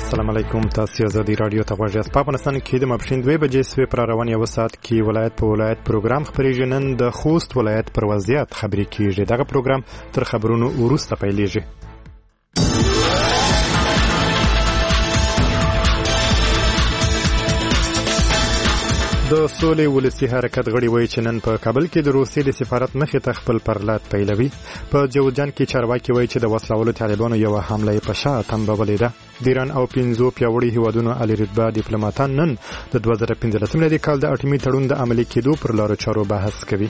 السلام علیکم. تاسو آزادی رادیو ته غواړئ. په افغانستان کې د ماپښین 2 بجې سوي پر روان یو ساعت کې ولایت په ولایت پروګرام خبرېږي. نن د خوست ولایت پر وضعیت خبرې کیږي. دغه پروګرام تر خبرونو وروسته پیلېږي. د سولې ولسی حرکت غړي وایي چې نن په کابل کې د روسیې د سفارت مخې ته خپل پرلات پیلوي. په جوزجان کې چارواکي وایي چې د وسلوالو طالبانو یو حمله په شا تنبولې ده. د ایران او 5 پیاوړي هیوادونو عالی رتبه ډیپلوماټان نن د 2015 میلادي کال د اټومي تړون د عملي کېدو پر لارو چارو بحث کوي.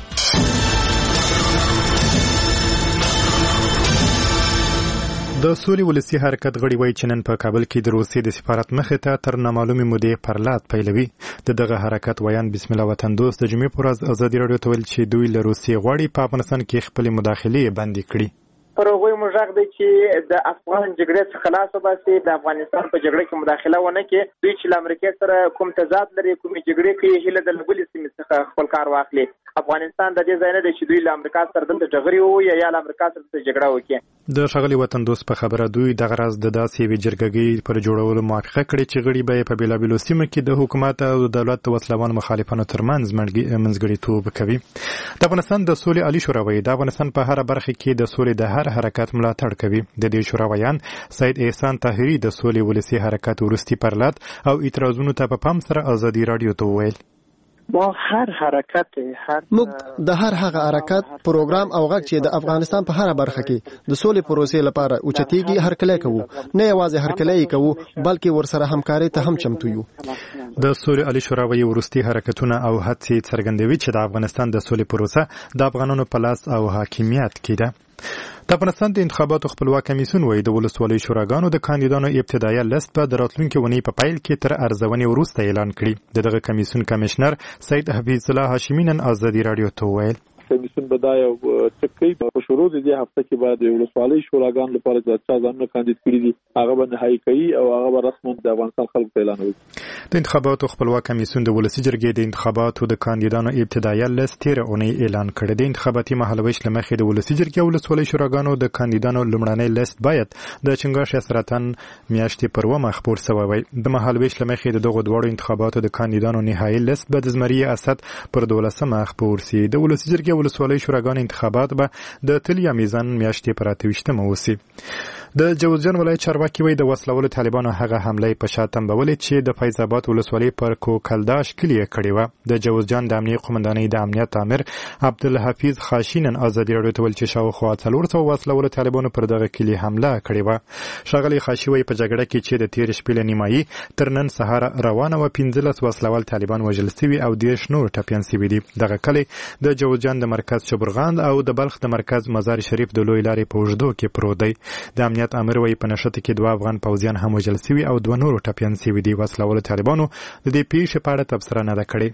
د سولې ولسی حرکت غړي وایي چې نن په کابل کې د روسیې د سفارت مخې ته تر نامعلومې مودې پرلات پیلوي. دغه حرکت ویان بسم الله وطن دوست د جمعې پر ورځ ازادي رادیو ته ویل چې دوی له روسیې غواړي په افغانستان کې خپل مداخلې بندي کړي. پر هغه موږ دی چې د افغان جګړې څخه خلاص وباسي، د افغانستان په جګړه کې مداخله ونه کړي. دوی چې امریکا سره کوم تضاد لري، کوم جګړې کوي، هله د لبلې سیمې څخه خپل کار واخلي. افغانستان د دې ځای نه دی چې دوی له امریکا سره د جګړې وي یا له امریکا سره د جګړه وکړي. د ښاغلي وطن دوست په خبره دوی د غرض د داسې وی جرګګۍ پر جوړولو موافقه کړې چې غړي به په بیلابیلو سیمو کې د حکومت او دولت د وسلوان مخالفانو ترمنځ منځګړیتوب کوي. د افغانستان د سولې عالی شورا وایي د افغانستان په هر برخه کې د سولې د هر حرکت ملاتړ کوي. د دې شورا ویان سید احسان طاهری د سولې ولسی حرکت ورستی پرلات او اعتراضونو ته په پام سره ازادي رادیو ته وویل موږ د هر هغه حرکت پروګرام او غږ چې د افغانستان په هر برخه کې د سولې پروسې لپاره اوچتېږي هرکلی کوو. نه یوازې هرکلی کوو بلکې ورسره همکاري ته هم چمتو یو. د سولې عالی شورا وایي ورستی حرکتونه او هڅې څرګندوي چې د افغانستان د سولې پروسه د افغانانو په لاس او حاکمیت کې ده. د افغانستان د انتخاباتو خپلواک کمیسیون وایي د ولسوالۍ شوراګانو د کاندیدانو ابتدایي لیست په راتلونکي اونۍ په پیل کې تر ارزونې وروسته اعلان کړي. دغه کمیسیون کمشنر سید حفیظ الله هاشمي نن ازادي رادیو ته وویل کمیسیون به دا یو ټکی په شروع د دې هفته کې بعد یو ولسوالۍ شوراګانو لپاره چې ځانونه کاندید کړي دي هغه به نهایی کوي او هغه به رسماً د افغانستان خلکو ته اعلانوي. د انتخاباتو خپلواک کمیسیون د ولسی جرګې د انتخاباتو د کاندیدانو ابتدایي لیست تیر اونۍ اعلان کړی. د انتخاباتي مهالویش لمخې د ولسی جرګې او ولسوالۍ شوراګانو د کاندیدانو لومړنی لیست باید د چنګاښ سرطان میاشتې پر ومه خپور شوی وي. د مهالویش لمخې د دغه دوړو انتخاباتو د کاندیدانو نهایی لیست به د زمری اسد پر 12مه خپور شي. د ولسی جرګې ولسوالۍ شوراګانو انتخابات به د تلیا میزان میاشتې پر 28مه وسی. د جوزجان ولایت چارواکي وایي د وسلوالو طالبانو هغه حمله په شا تنبولې چې د فیض آباد ولسوالۍ پر کوکلداش کلیه کړې وه. د جوزجان د امنیه قومندانۍ د امنیت امر عبدالحفیظ خاشینن ازادي رادیو ته ویل چې شاوخوا 400 وسلوالو طالبانو پر دغه کلیه حمله کړې وه. ښاغلي خاشي وایي په جګړه کې چې د تیر شپې له نیمایي تر نن سهار روانه وه 15 وسلوال طالبان وژل شوي او 10 نور ټپیان شوي دي. دغه کلی د جوزجان د مرکز شبرغان او د بلخ د مرکز مزار شریف د لوی لارې په اوږدو کې پروت دی. د امنیت امر وایي په نښته کې 2 افغان پوځیان هم وژل شوي او 2 نور ټپیان شوي دي. وسلوالو طالبانو د دې پیښې په اړه تبصره نه ده کړې.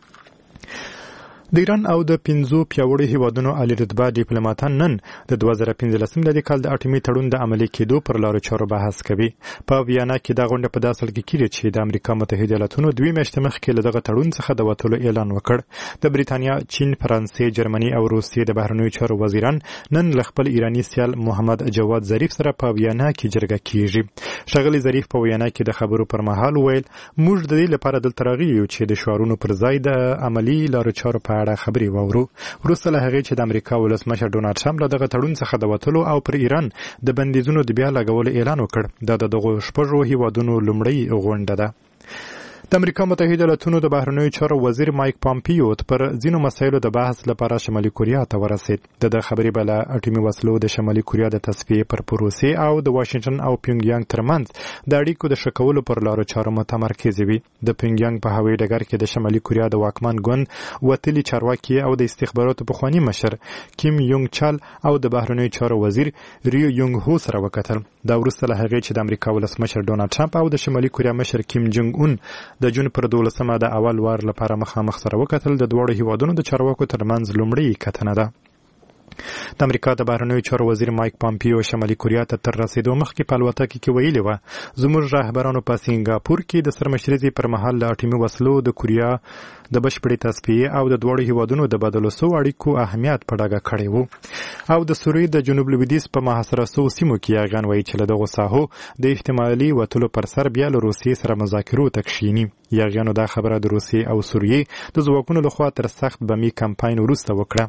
د ایران او د 5 پیاوړي هیوادونو عالی رتبه ډیپلوماټان نن د 2015 میلادي کال د اټومي تړون د عملي کېدو پر لارو چارو بحث کوي. په ویانا کې دا غونډه په داسې حال کې کیږي چې د امریکا متحده ایالاتونو 2 میاشتې مخکې له دغه تړون څخه د وتلو اعلان وکړ. د بریتانیا، چین، فرانسې، جرمني او روسیې د بهرنیو چارو وزیران نن له خپل ایرانی سیال محمد جواد ظریف سره په ویانا کې جرګه کیږي. ښاغلي ظریف په ویانا کې د خبرو پر مهال ویل موږ د دې لپاره دلته راغلي یو چې د شعارونو پر ځای د عملی لارو چارو په اړه خبرې وورو. وروسته له هغې چې د امریکا ولسمشر ډونالډ ټرمپ له دغه تړون څخه د وتلو او پر ایران د بندیزونو د بیا لګولو اعلان وکړ. دا د دغو 6 هیوادونو لومړی غونډه ده. د امریکا متحده ایالاتونو د بهرنیو چارو وزیر مایک پامپیو پر ځینو مسایلو د بحث لپاره شمالي کوریا ته ورسید. د خبرې بل اټومي وسلو د شمالي کوریا د تصفیې پر پروسې او د واشنگټن او پیونګیانګ ترمنځ د اړیکو د شکولو پر لارو چارو متمرکز وي. د پیونګیانګ په هوایي ډګر کې د شمالي کوریا د واکمن ګوند وتلي چارواکي او د استخباراتو پخوانی مشر کیم یونګ چال او د بهرنیو چارو وزیر ریو یونګ هو سره وکتل. دا وروسته له هغې چې د امریکا ولسمشر ډونالډ ټرمپ او د شمالي کوریا مشر کیم جونګ اون د جون پر 12مه د اول وار لپاره مخامخ سره وکتل. د دوړو هیوادونو د چارواکو ترمنځ لومړی کتنه ده. د امریکا د بهرنیو چارو وزیر مایک پامپیو شمالي کوریا ته تر رسیدو مخکې په الوتکه کې ویلي و زموږ رهبرانو په سنگاپور کې د سرمشرۍ پر مهال له اټومي وسلو د کوریا د بشپړې تصفیې او د دواړو هیوادونو د بدلو سوو اړیکو اهمیت په ډاګه کړی و. او د سوریې د جنوب لویدیځ په محاصره سوو سیمو کې یاغیان وایي چې له دغو ساحو د احتمالي وتلو پر سر بیا له روسیې سره مذاکرو ته کښیني. یاغیانو دا خبره د روسیې او سوریې د ځواکونو لخوا تر سخت بمي کمپاین وروسته وکړه.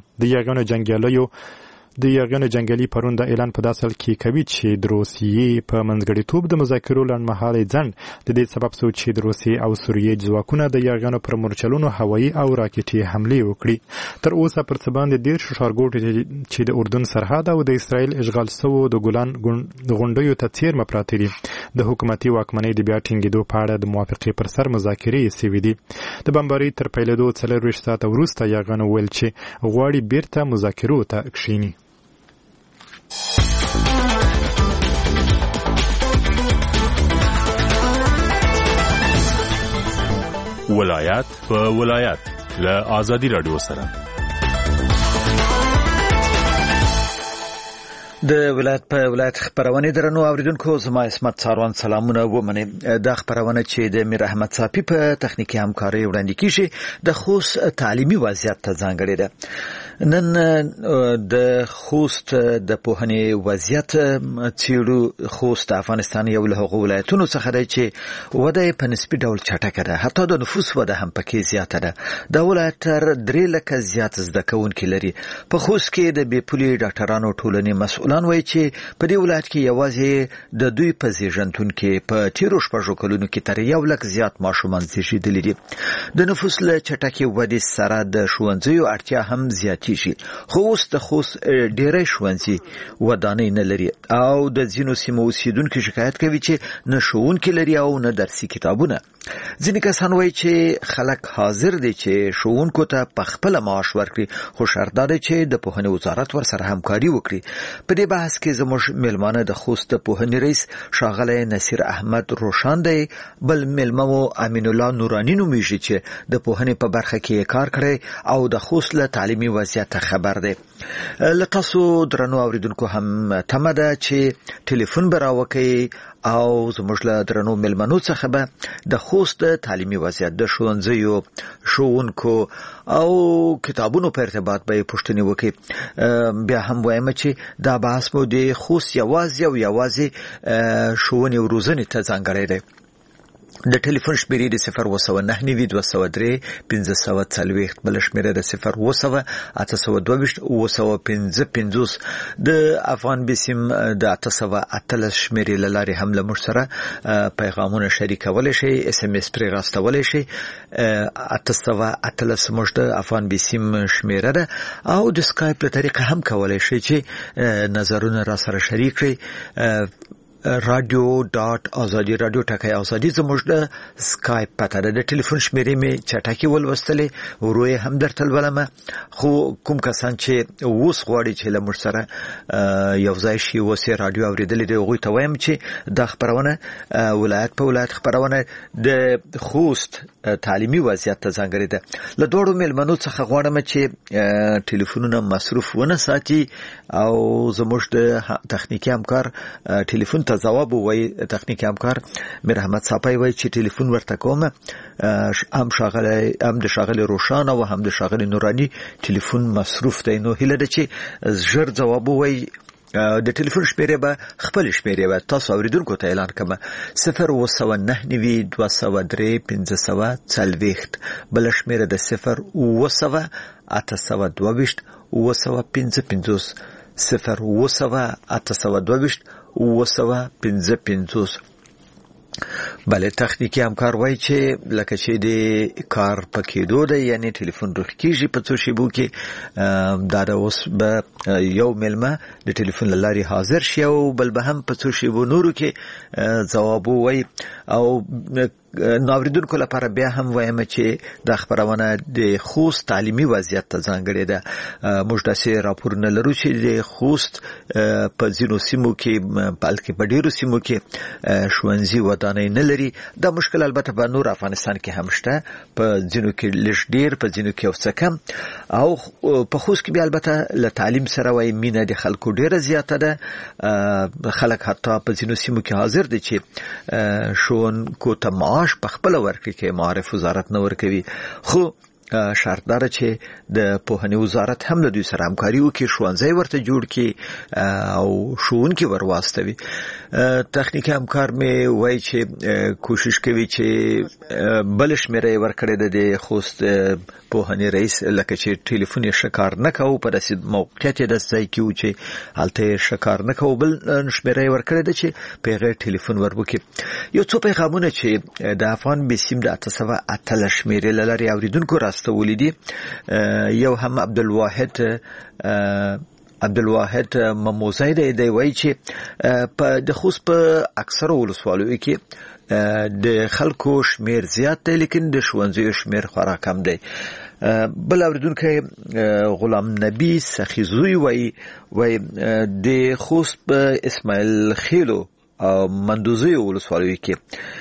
د یاغیانو جنګیالي پرون د اعلان په داسل کې کوي چې د روسیې په منځګړیتوب د مذاکرو لنډمهالی ځنډ د دې سبب شو چې د روسیې او سوریې ځواکونه د یاغیانو پر مورچلونو هوایي او راکټي حملې وکړي. تر اوسه پر څه باندې 10 ښارګوټي چې د اردن سرحد او د اسرائیل اشغال سوو د ګولان غونډیو ته څیرمه پراته دي. د حکومتي واکمنۍ د بیا ټینګېدو په اړه د موافقې پر سر مذاکرې سوي دي. د بمبارۍ تر پیلېدو 24 ساعته وروسته یاغیانو ویل چې غواړي بیرته مذاکرو ته کښیني. ولایت په ولایت له آزادي رادیو سره د ولایت په ولایت خبرونه درنو اوریدونکو زما اسمت ساروان سلامونه ومنه. د خبرونه چې د میر احمد صافی په تخنیکی همکاري وړاندې کیږي د خوست تعلیمي وضعیت ته ځانګړی ده. نن د خوست د پوهنې وضعیت چیرو. خوست افغانستان یو له هغو ولایتونو څخه دی چې وده په نسبي ډول چټکه ده، حتی د نفوس وده هم پکې زیاته ده. د ولایت تر 3 لکه زیات زده کوونکي لري. په خوست کې د بیپولي ډاکټرانو ټولنې مسؤلان وایي چې په دې ولایت کې یوازې د دوی په زیږنتون کې په تیرو شپږو کلونو کې تر 1 لک زیات ماشومان زیږیدلي دي. د نفوس له چټکې ودې سره د ښوونځیو اړتیا هم زیاتېږي. خو اوس د خوست ډېری ښوونځي ودانۍ نه لري او د ځینو سیمو اوسیدونکي شکایت کوي چې نه ښوونکي لري او نه درسي کتابونه. ځینې کسان وایي چې خلک حاضر دي چې ښوونکو ته په خپله معاش ورکړي، خو شرط دا دی چې د پوهنې وزارت ورسره همکاري وکړي. په دې بحث کې زموږ میلمانه د خوست د پوهنې رئیس ښاغلی نصیر احمد روشان دی، بل میلمه مو امین الله نوراني نومیږي چې د پوهنې په برخه کې کار کړی او د خوست له تعلیمي وضعیت خبر دی. له تاسو درنو اوریدونکو هم تمه ده چې ټلیفون به راوکړئ او زموږ له درنو میلمنو څخه به د خوست تعلیمي وضعیت د ښوونځیو، ښوونکو او کتابونو په ارتباط به پوښتنې وکړي. بیا هم وایم چې دا بحث مو د خوست یوازې ښوونې او روزنې ته ځانګړی دی. د ټلیفون شمیرې د 019 203 1540 بل شمیره د 0 822 د افغان بسم د 818 شمیرې لارې هم له موږ سره پیغامونه شریکولی شي، اس ام اس پرې راستولی شي. 818 موږ د افغان بسم شمیره ده او د سکایپ له طریقه هم کولی شي چې نظرونه را سره شریک کړئ. radio.azadi radio ټکای ازادي زموږ د سکایپ پته ده. د ټلیفون شمیرې می چټکی ولوستلې وروي هم درته ولمه. خو کوم کسان چې اوس غواړي چې له موږ سره یو ځای شي وسه رادیو اوریدلې دی غوي ته وایم چې د خبرونه ولایت په ولایت خبرونه د خوست تعلیمي وضعیت ته ځانګړی ده. له دوړو میلمنو څخه غواړم چې ټلیفونونه مصروف ونه ساتي او زموږ د تخنیکی همکار ټلیفون ځواب وای. تخنیکی همکار میر احمد صافی وای چې ټلیفون ورته کوم، هم د شاغل روشان او هم د شاغل نورانی ټلیفون مصروف دی. نو هیله ده چې ژر جواب وای. د ټلیفون شمیرې به خپل شمیرې به تاسو اوریدونکو ته اعلان کوم 019 203 1540 بل شمیره د 0 822 955 0 822 955. بله تخنیکی همکار وای چې لکه چې د کار پکېدو ده، یعنی ټلیفون روخ کیږي په څو شیبو کې. دا د اوس به یو میلمه د ټلیفون لاري حاضر شي او بل به هم په څو شیبو نورو کې ځواب وای. او ناوریدونکو لپاره بیا هم وایم چې د خبرونه د خوست تعلیمي وضعیت ته ځانګړی ده. موږ داسې راپورونه لرو چې د خوست په ځینو سیمو کې بلکې په ډیرو سیمو کې ښوونځي ودانۍ نه لري. دا مشکل البته په نور افغانستان کې هم شته، په ځینو کې لږ ډیر، په ځینو کې یو څه کم. او په خوست کې بیا البته له تعلیم سره وای مینه د خلکو ډیره زیاته ده. خلک حتی په ځینو سیمو کې حاضر دي چې ښوونکو ته معاش په خپل ورکړي کې معارف وزارت نه ورکوي. خو شرط دار چې د پوهنې وزارت هم له دوی سره همکاري وکړي، ښوونځی ورته جوړ کړي او ښوونکي ورواستوي. تخنیکي همکار مې وایي چې کوشش کوي چې بل شمیره یې ورکړې ده د خوست پوهنې رئیس، لکه چې ټلیفون یې شکار نه کوو په داسې موقعیت یې داسې ځای کې و چې هلته یې شکار نه کوو، بل شمیره یې ورکړې ده چې په هغې ټلیفون ور وکړي. یو څو پیغامونه چې د افغان بسیم د 818 شمیرې له لارې اورېدونکو راستولي دي. یو هم عبدالواحد مموزی دی وایي چې د خوست په اکثرو ولسوالیو کې د خلکو شمیر زیات دی لیکن د ښوونځیو شمیر خورا کم دی. بل اوریدونکی غلام نبی سخیزوی وایي د خوست په اسماعیل خیلو او مندوزی ولسوالیو کې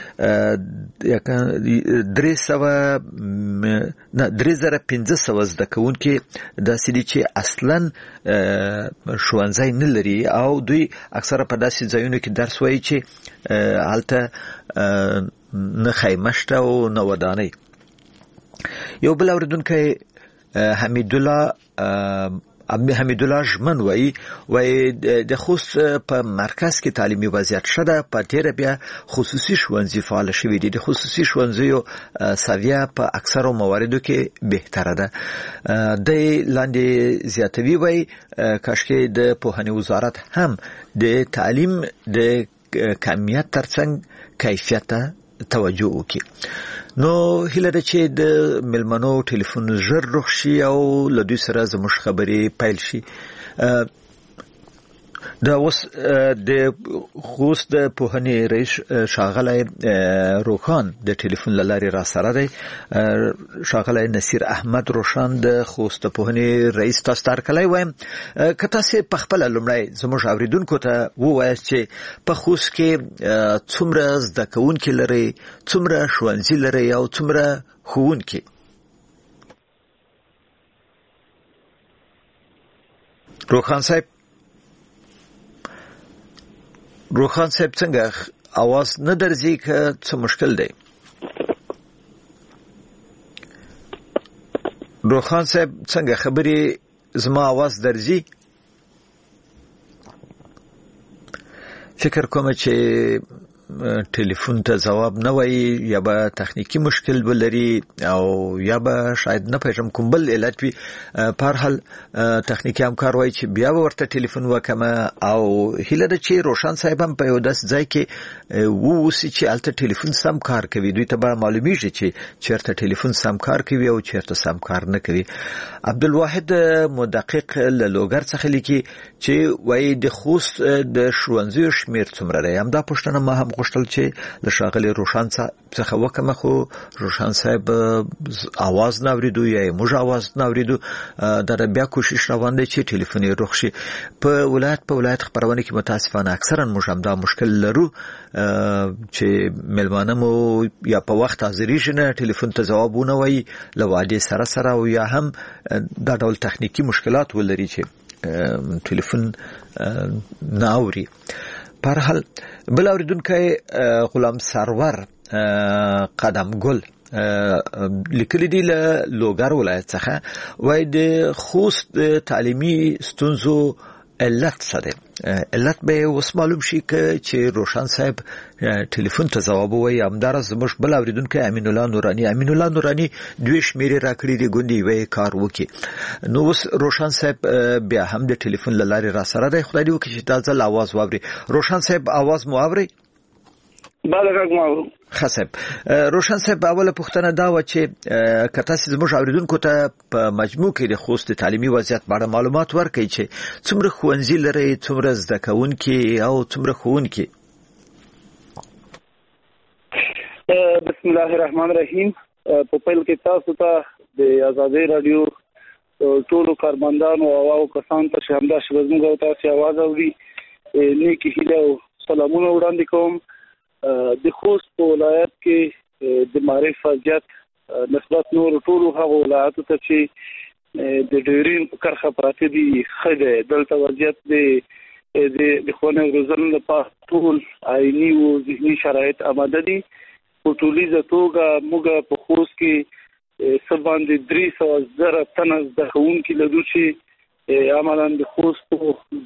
3500 زده کوونکي داسې دي چې اصلا ښوونځی نه لري او دوی اکثره په داسې ځایونو کې درس وایي چې هلته نه خیمه شته او نه ودانۍ. یو بل اوریدونکی حمیدالله ژمن وایي د خوست په مرکز کې تعلیمي وضعیت ښه ده، په تېره بیا خصوصي ښوونځي فعال شوي دي. د خصوصي ښوونځیو سویه په اکثرو مواردو کې بهتره ده. دی لاندې زیاتوي وایي کاشکې د پوهنې وزارت هم د تعلیم د کمیت ترڅنګ کیفیت ته توجه وکړي. نو هیله ده چې د ملمنو ټلیفون ژر روغ شي او له دوی سره زموږ خبرې پیل شي. دا اوس د خوست د پوهنې رئیس ښاغلی روخان د ټلیفون له لارې را سره دی. ښاغلی نصیر احمد روشان د خوست د پوهنې رئیس، تاسو ته هرکلی وایم. که تاسې په خپله لومړی زموږ اورېدونکو ته ووایاست چې په خوست کې څومره زده کوونکي لرئ، څومره ښوونځي لرئ او څومره ښوونکي؟ روخان صاحب څنګه आवाज نه درځي که څه مشکل دی؟ روخان صاحب څنګه خبرې زما आवाज درځي؟ فکر کوم چې ټلیفون ته جواب نه وایي، یا به تخنیکی مشکل ولري او یا به شاید نه پېژم کوم بل علت وي. په هر حال تخنیکی همکار وایي چې بیا به ورته ټلیفون وکړم او هیله ده چې روشن صاحب هم په یو داسې ځای کې واوسي چې هلته ټلیفون سم کار کوي. دوی ته به معلومیږي چې چېرته ټلیفون سم کار کوي او چېرته سم کار نه کوي. عبدالواحد مدقق له لوګر څخه لیکي چې وایي د خوست د ښوونځیو شمیر څومره دی. همدا پوښتنه ما هم غوښتل چې له ښاغلي روشن څخه وکړم، خو روشن صاحب आवाज نه اورېدو یا موږ आवाज نه اورېدو. دا بیا کوشش روان دی چې ټلیفون یې روغ شي. په ولایت خپرونه کې متاسفانه اکثرا موږ هم دا مشکل لرو چې ملمانه مو یا په وخت حاضرېږي نه، ټلیفون ته ځواب ونه وایي له وعدې سره او یا هم دا ډول تخنیکی مشکلات ولري چې ټلیفون نه اوري. په هر حال بل اوریدونکی غلام سرور قدم ګل لیکلي دي له لوګر ولایت څخه، وایي د خوست تعلیمي ستونزو علت څه دی؟ علت به اوس معلوم شي چې روشن صاحب ټلیفون ته ځواب وایي. همداراز زموږ بل اوریدونکی امین الله نوراني دوی شمیرې راکړي دي ګوندې یوه کار وکړي. نو اوس روشن صاحب بیا هم د ټلیفون له لارې را سره دی. خدای دې وکړي چې دا ځل आवाज واوري. روشن صاحب आवाज مو اورئ؟ بله غږ مو اورو. ښه صاحب. روشن صاحب اوله پوښتنه دا وه چې که تاسې زموږ اوریدونکو ته په مجموع کې د خوست د تعلیمي وضعیت په اړه معلومات ورکړئ چې څومره ښوونځي لرئ، څومره زده کوونکي او څومره ښوونکي؟ بسم الله الرحمن الرحیم. په پیل کې تاسو ته د آزادۍ رادیو ټولو کارمندانو او کسانو ته چې همداسې زموږ او تاسې اواز اوري نیکې هیلې او سلامونه وړاندې کوم. د خوست په ولایت کې د معرف وضعیت نسبت نور ټولو هغو ولایتو ته چې د ډیورین په کرښه پراته دي ښه دی. دلته وضعیت د ښوونې او روزنې لپاره ټول عیني او ذهني شرایط آماده دي. په ټولیزه توګه موږ په خوست کې سباندې 300,000 تنه د خوونکي لدو چې عملاً د خوست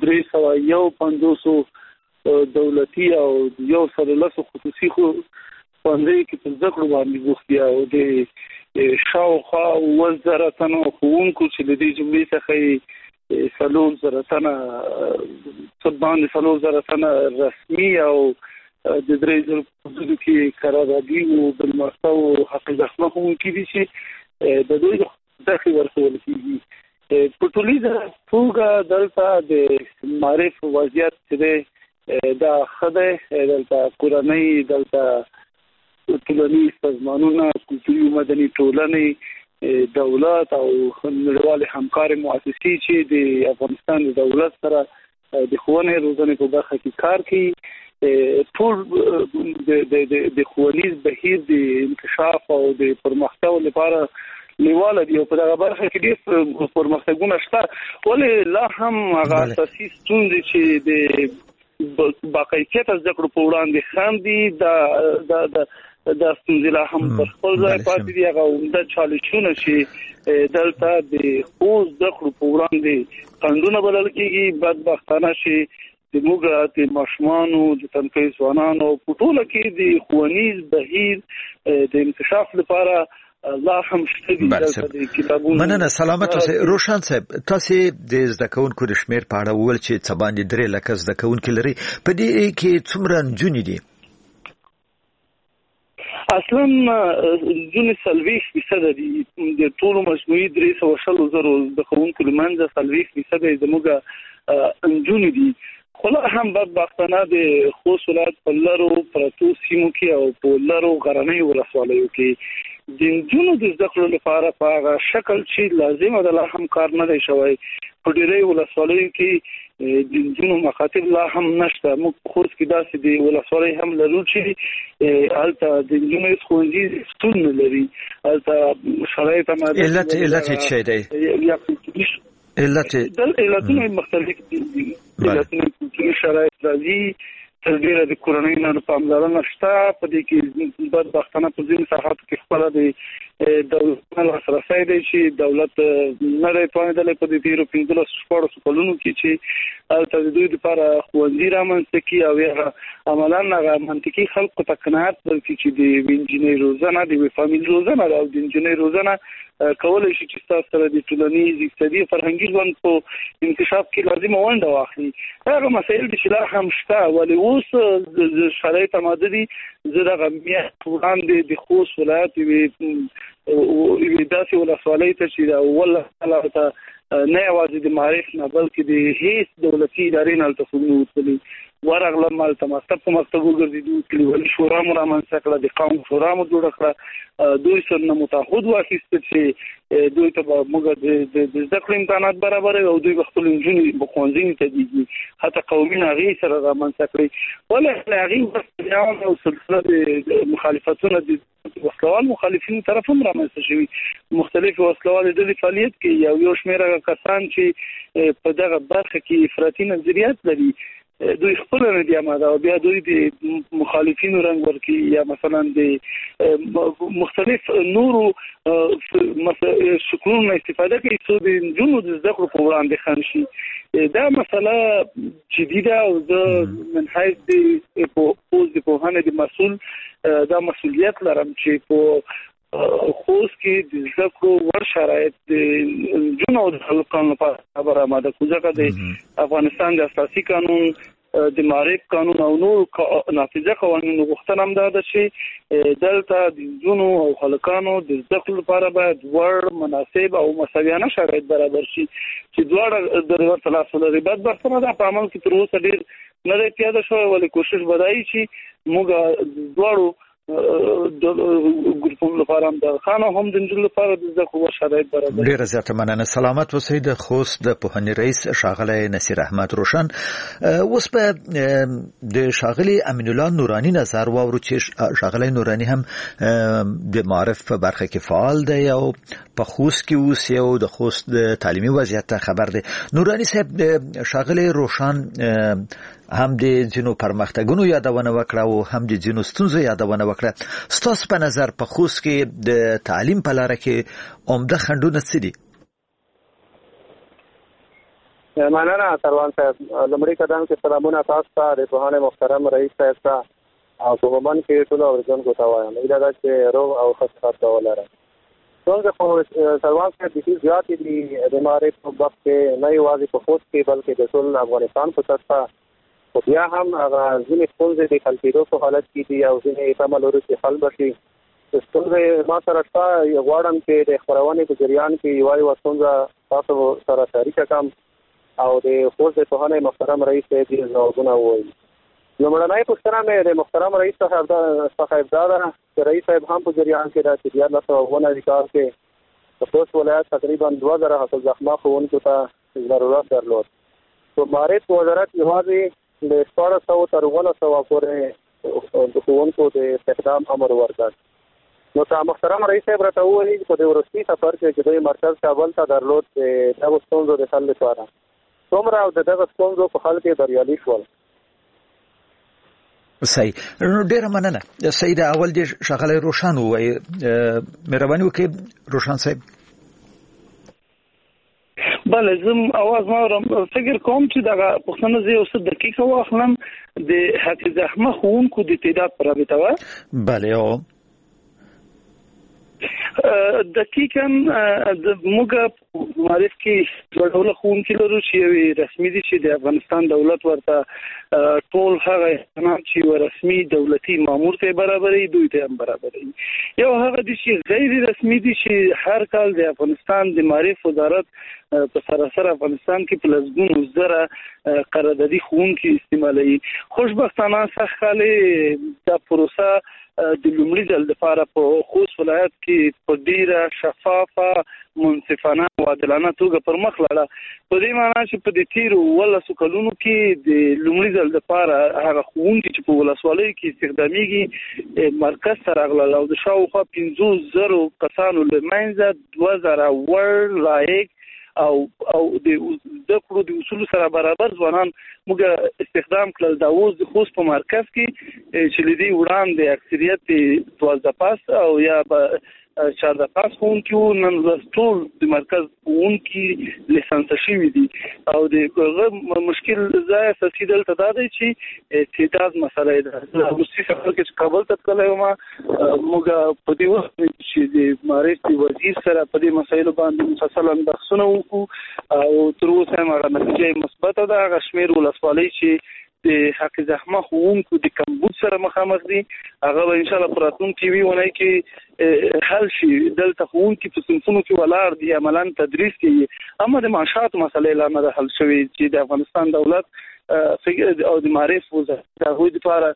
350 دولتي او یو سره لاسو خصوصي خو باندې کې په ذکر باندې بوختي او د شاوخوا 1000 تنه خوونکو چې د دې جملې څخه 300,000 تنه سباندې 300,000 تنه رسمي او د درېزل په کې قراردادي او د مرستو حقیقت مخه کې دي چې د دوی داخلي ورکول کیږي په ټولیزه توګه دلته د معرف وضعیت چې دا خدای دلته قرآني دلته ټولنیز سازمانونه کلتوري مدني ټولنې دولت او نړیوال همکاري مؤسسې چې د افغانستان د دولت سره د ښوونې روزنې په برخه کې کار کوي ټول د ښوونیز بهیر د انکشاف او د پرمختګ لپاره لیواله دی او په دغه برخه کې ډېر پرمختګونه شته ولې لا هم هغه اساسي ستونزې چې د باقاعدګۍ زده کړو په وړاندې خاندي د ستونزې لا هم په خپل ځای پاتې دي هغه عمده چالشونه چې دلته د خوست زده کړو په وړاندې خنډونه بلل کېږي بدبختانه چې د موږ د ماشومانو د تنکي ځوانانو په ټوله کې د ښوونیز بهیر د انکشاف لپاره لا هم شته د کتابونو مننه سلامت اوسئ روشن صاحب تاسو د زده کوونکو د شمیر په اړه وویل چې څه باندې 3 لک زده کوونکي لري په دې کې څومره نجونې دي اصلا جون 40% دي د ټولو مجموعي 300,000 د کوونکو لمنځه 40% زموږه نجونې دي خو هم بدبختانه د خوست ولایت په لرو پرتو سیمو کې او په لرو غرنۍ ولسوالیو کې د نجونو د زده کړو لپاره په هغه شکل چې لازمه ده لا هم کار نه دی شوی په ډېرې ولسوالیو کې د نجونو مخاطب لا هم نشته موږ خوست کې داسې د ولسوالۍ هم لرو چې هلته د نجونو ښوونځي شتون نه لري هلته شرایط علت څه دی علتونه مختلف دي علتونه کلتوري شرایط راځي تر ډیره د کورنۍ نه پاملرنه شته په دې کې بدبختانه په ځینو ساحاتو کې خپله د دولت لاسرسی دی چې دولت نه دی توانېدلی په دې تېرو 15-14 کلونو کې چې هلته د دوی دپاره ښوونځي رامنځته کړي او هغه عملا هغه منطقي خلکو ته قناعت ورکړي چې د یوې نجونۍ روزنه د یوې فامیل روزنه ده او د نجونۍ روزنه کولی شي چې ستاسو سره د ټولنیز اقتصادي فرهنګي ژوند په انکشاف کې لازمه ونډه واخلي هغه مسایل دي چې لا هم شته ولې اوس شرایط آماده دي زه دغه میاشت وړاندې د خوست ولایت یوې داسې ولسوالۍ ته چې د اول ته نه یوازې د معرف نه بلکې د هیڅ دولتي ادارې نه هلته خوبونه وتلي ورغلم هلته مکتب په مکتب وګرځېدو کلیوالي شورا مو رامنځته کړه د قوم شورا مو جوړه کړه دوی سره نه مو تعهد واخیسته چې دوی ته به موږ د زده کړې امکانات برابروي او دوی به خپل نجونې به ښوونځي ته دیږي حتی قومي هغې سره رامنځته کړي ولې هغې او سلسله د مخالفتونه د وسلوال مخالفینو طرف هم رامنځته شوي مختلفې وسلوالې ډلې فعالیت کوي یو شمېر هغه کسان چې په دغه برخه کې افراطي نظریات لري دوی خپل نه دي آماده او بیا دوی د مخالفینو رنګ ورکي یا مثلا د مختلف نورو شکلونو استفاده کوي څو د نجونو د زده کړو په وړاندې خنډ شي دا مسله جدي ده او د من حیث د پوهنې د مسؤل دا مسؤلیت لرم چې په خوست کې د زده کړو ور شرایط د نجونو د خلکو لپاره برابر ده ځکه د افغانستان د اساسي قانون د معرف قانون او نور نافذه قوانینو غوښتنه هم ده چې دلته د نجونو او هلکانو د زده کړو لپاره باید ور مناسب او مساویانه شرایط برابر شي چې دواړه د ورته لاس ولري بدبختانه دا په عمل کې تر اوسه ډېر نه دی پیاده شوی ولې کوشش به دا وي چې موږ دواړو د ګروپونو لپاره هم د خانو هم د نجونو لپاره د زده کړو شرایط برابر ډېره زیاته مننه سلامت اوسئ د خوست د پوهنې رئیس ښاغلی نصیر احمد روشن اوس به د ښاغلي امین الله نوراني نظر واورو چې ښاغلی نوراني هم د معرف په برخه کې فعال دی او په خوست کې اوسي او د خوست د تعلیمي وضعیت خبر دی نوراني صاحب ښاغلی روشن هم د ځینو پرمختګونو یادونه وکړه او هم د ځینو ستونزو یادونه وکړه. ستاسو په نظر په خوست کې د تعلیم په لاره کې عمده خنډونه څه دي؟ مننه سروان صاحب. لومړی قدم کې سلامونه تاسو ته د پوهان محترم رئیس صاحب ته او په ومن کې ټول اوریدونکو ته وایم دا چې روغ او خوشحاله ولرئ. څنګه خو سروان صاحب د دې زیاتې دي د معرفت په باب کې نه یوازې په خوست کې بلکې د ټول افغانستان په سطح خو بیا هم هغه ځینې ستونزې د حل کېدو په حالت کې دي او ځینې تمه لرو چې حل بشي. ستونزې ما سره شته غواړم چې د خپرونې په جریان کې یوه ستونزه تاسو سره شریکه کړم او د خوست د پوهان محترم رئیس صاحب دې ځوابونه ووایي. لومړنۍ پوښتنه مې د محترم رئیس څخه دا ده چې رئیس صاحب هم په جریان کې دا چې 1999 کال کې د خوست ولایت تقریبا 2000 حاصل زخمه ښوونکو ته ضرورت درلود. په معرفت وزارت یوازې د 1400 تر 1900 پورې د ښوونکو د استخدام امر ورکړ. نو محترم رئیس صاحب راته وویل چې په دې وروستي سفر کې چې دوی مرکز کابل ته درلود دغه ستونزو د حل لپاره څومره او دغه ستونزو په حل کې بریالي شول. صحیح. نو ډیره مننه سید. اول دې شغله روشن وای مهرباني وکړئ روشن صاحب. بله زم اواز ما فکر کوم چې دا پښتنه زه اوس دقیقه واخلم د حافظ احمد ښوونکو د تعداد پر رابطه و. بله او دقیقاً موږ معرف کې ډول ښوونکي لرو چې رسمي دي چې د افغانستان دولت ورته ټول هغه چې رسمي دولتي مامور ته برابرې دوی ته هم برابرې. یو هغه دي چې غیر رسمي دي چې هر کال د افغانستان د معرف وزارت په سراسر افغانستان کې په لسګونو زره قراردادي ښوونکي استعمالوي. خوشبختانه سخاله دا پروسه د لومړي ځل لپاره په خوست ولایت کې په ډیره شفافه منصفانه او عادلانه توګه پر مخ لاړه. په دې معنی چې په دې تیرو 12 کلونو کې د لومړي ځل لپاره هغه ښوونکي چې په ولسوالۍ کې استخداميږي مرکز سره راغلل او د شاوخوا 500,000 کسانو له منځه 2000 ور لایق او د ذکر د اصول سره برابر ځوانان موږ استخدام کړل. دا اوس د خوست په مرکز کې چې لدی وړاندې اکثریت 12 پاس او یا 14 پاس ښوونکي نن ټول د مرکز ښوونکي لیسانس شوي دي او د مشکل ځای اساسي دلته دا دی چې تعداد مسله ده. روسي سفر کې کابل ته تللی وم موږ په دې وخت چې د معرفت وزیر سره په دې مسایلو باندې مفصلا بحثونه وکړو او تر اوسه هم هغه نتیجه مثبته ده. هغه شمېر ولسوالۍ چې د حافظ احمد ښوونکو د کمبود سره مخامخ دي هغه به ان شاء الله پر راتلونکي ونې کې حل شي. دلته ښوونکي په صنفونو کې ولاړ دي عملاً تدریس کوي اما د معاشاتو مسلې لا نه حل شوې چې د افغانستان دولت او د معرف وزارت د هغوی لپاره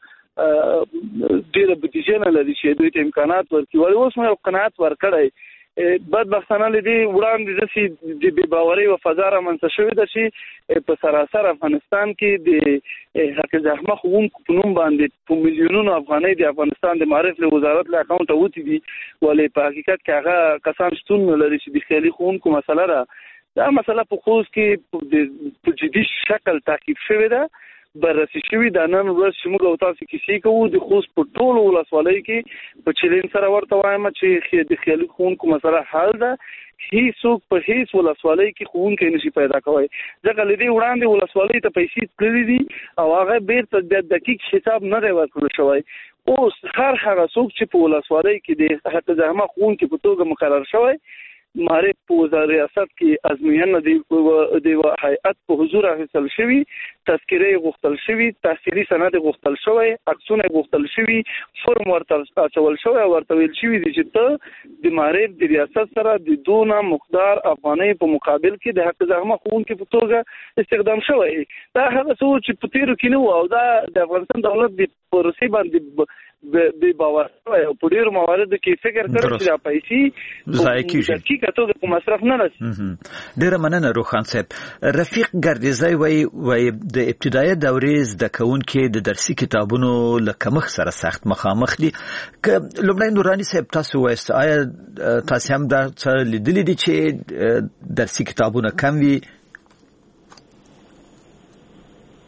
ډېره بودیجه نه لري چې دوی ته امکانات ورکړي. ولې اوس مو یو قناعت ورکړی بدبختانه لدی وړاندې داسې د بې باورۍ او فضا رامنځته شوې ده چې په سراسر افغانستان کې د حافظ احمد ښوونکو په نوم باندې په میلیونونو افغانۍ د افغانستان د معرف له وزارت له اکاونټه وتې دي ولې په حقیقت کې هغه کسان شتون نه لري چې د خیالي ښوونکو مسله ده. دا مسله په خوست کې په جدي شکل تعقیب شوې ده بررسي شوي. دا نن ورځ چې موږ او تاسو کیسې کوو د خوست په ټولو ولسوالۍ کې په چیلنج سره ورته وایم چې د خیالي ښوونکو مسله حل ده. هیڅوک په هیڅ ولسوالۍ کې ښوونکی نشي پیدا کوی ځکه له دې وړاندې ولسوالۍ ته پیسې تللي دي او هغه بیرته د دقیق حساب نه دی ورکړل شوی. اوس هر هغه څوک چې په ولسوالۍ کې د حافظ احمد ښوونکي په توګه مقرر شوی معرف په وزارت ریاست کې ازموینه د هیئت په حضور اخیستل شوی تذکره غوښتل شوی تحصیلي سند غوښتل شوی عکسونه غوښتل شوی فرم ورته اچول شوی ورته ویل شوی چې ته د معرف د ریاست سره د دونه مقدار افغانۍ په مقابل کې د حافظ احمد ښوونکي په توګه استخدام شوی. دا هغه څه چې په تیرو کې نه و او دا د افغانستان دولت د پروسې باندې بې باور او په ډیرو مواردو کې فکر کړی چې دا پیسې ضایع کیږي کتوګه په مصرف نه راځي. ډیره مننه روخان صاحب. رفیق ګردیزی وای د ابتدایي دورې زده کوونکي د درسي کتابونو له کمښت سره سخت مخامخ دي. که لومړی نوراني صاحب تاسو وایست آیا تاسو هم دا څه لیدلي دي چې درسي کتابونه کم وي؟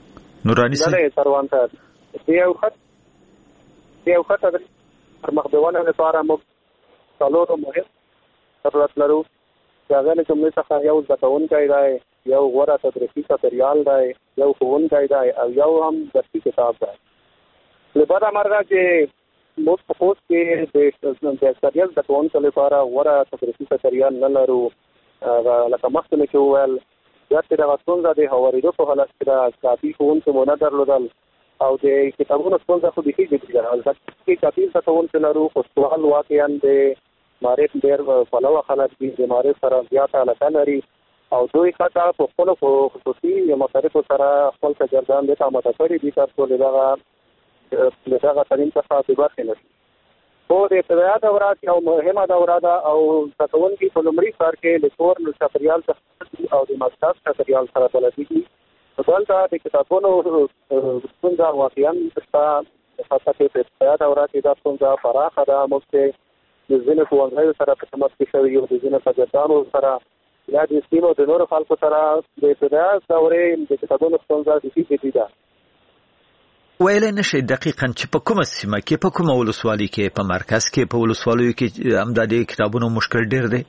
نورانی صاحب سروان صاحب یو خط د مخدوونه لپاره موږ څلور مهم ضرورت لرو. هغه نه کوم څه یو ځکهونکی دی، یو غوره تدریسي چاپېریال دی، یو ښوونکی دی او یو هم درسي کتاب دی. له بده مرغه چې موږ په خوست کې د اکثریت زدهکوونکو لپاره غوره تدریسي چاپېریال نه لرو. لکه مخکې مې چې وویل یا چې دغه ستونزه د هوارېدو په حالت کې ده، کافي ښوونکي مو نه درلودل او د کتابونو ستونزه خو بیخي جدي ده. البته کې کافي زدهکوونکي لرو، خو سوال واقعا د معرف ډېر پلوه خلک دي، د معرف سره زیاته علاقه لري او دوی حتی په خپلو خصوصي مصارفو سره خپل شاګردان دې ته آماده کړي دي تر څو له دغه تعلیم څخه بې برخې نه شي. خو د ابتدایي دوره یو مهمه دوره ده او زدهکوونکي په لومړي سر کې د کور له چاپېریال څخه او د مکتب چاپېریال سره بلدېږي. دلته د کتابونو ستونزه واقعا شته، خاصه کې په ابتدایي دوره کې دا ستونزه پراخه ده. موږ چې د ځینو ښوونځیو سره په تماس کې شوي یو، د ځینو شاګردانو سره یا د سیمو د نورو خلکو سره د ابتدایي دورې د کتابونو ستونزه بیخي جدي ده. ویلی نشئ دقیقاً چې په کومه سیمه کې، په کومه ولسوالۍ کې، په مرکز کې، په ولسوالیو کې همدا د کتابونو مشکل ډېر دی؟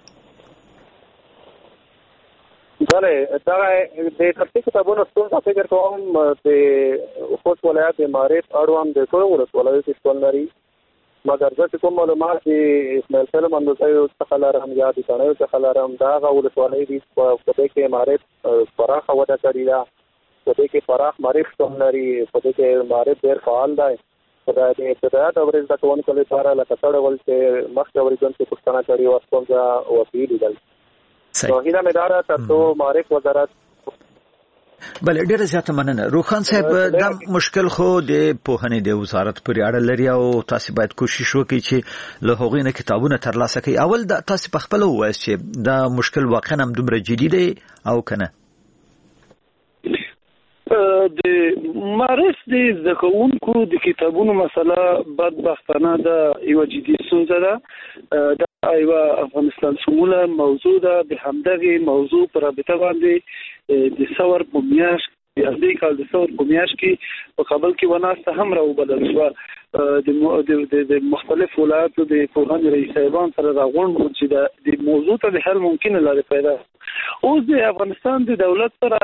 بله، دغه د درسي کتابونو ستونزه فکر کوم د خوست ولایت د معرف اړوند د ټولو ولسوالیو کې شتون لري. مګر زه چې کوم معلومات د اسماعیل خیل منځیو څخه لرم یا د تڼیو څخه لرم، د هغه ولسوالۍ دي په دې کې معرف پراخه وده کړې ده، په دې کې پراخ معرف شتون لري، په دې کې معرف ډېر فعال دی. د ابتدایي دورې زدهکوونکو لپاره لکه څه ډول چې مخکې اورېدونکي پوښتنه کړې وه ستونزه واقعي لیدل. نو هیله مې دا ده تر څو معرف وزارت بله ډیره زیاته مننه. روخان صاحب دا مشکل خو د پوهنې د وزارت پورې اړه لري او تاسو باید کوشش وکړئ چې له هغوی نه کتابونه ترلاسه کړئ. اول دا تاسو په خپله ووایاست چې دا مشکل واقعا هم دومره جدي دی او که نه؟ د معرف د زده کوونکو د کتابونو مسله بدبختانه د یوه جدي ستونزه ده. دا یوه افغانستان شموله موضوع ده. د همدغې موضوع په رابطه باندې د ثور په میاشت دې کال د ثور په میاشت کې په کابل کې وناسته هم راوبلل شوه. د مختلف ولایاتو د پوهنې رئیس صاحبان سره راغونډ وو چې د موضوع ته د حل ممکنه لارې پیدا. اوس د افغانستان د دولت سره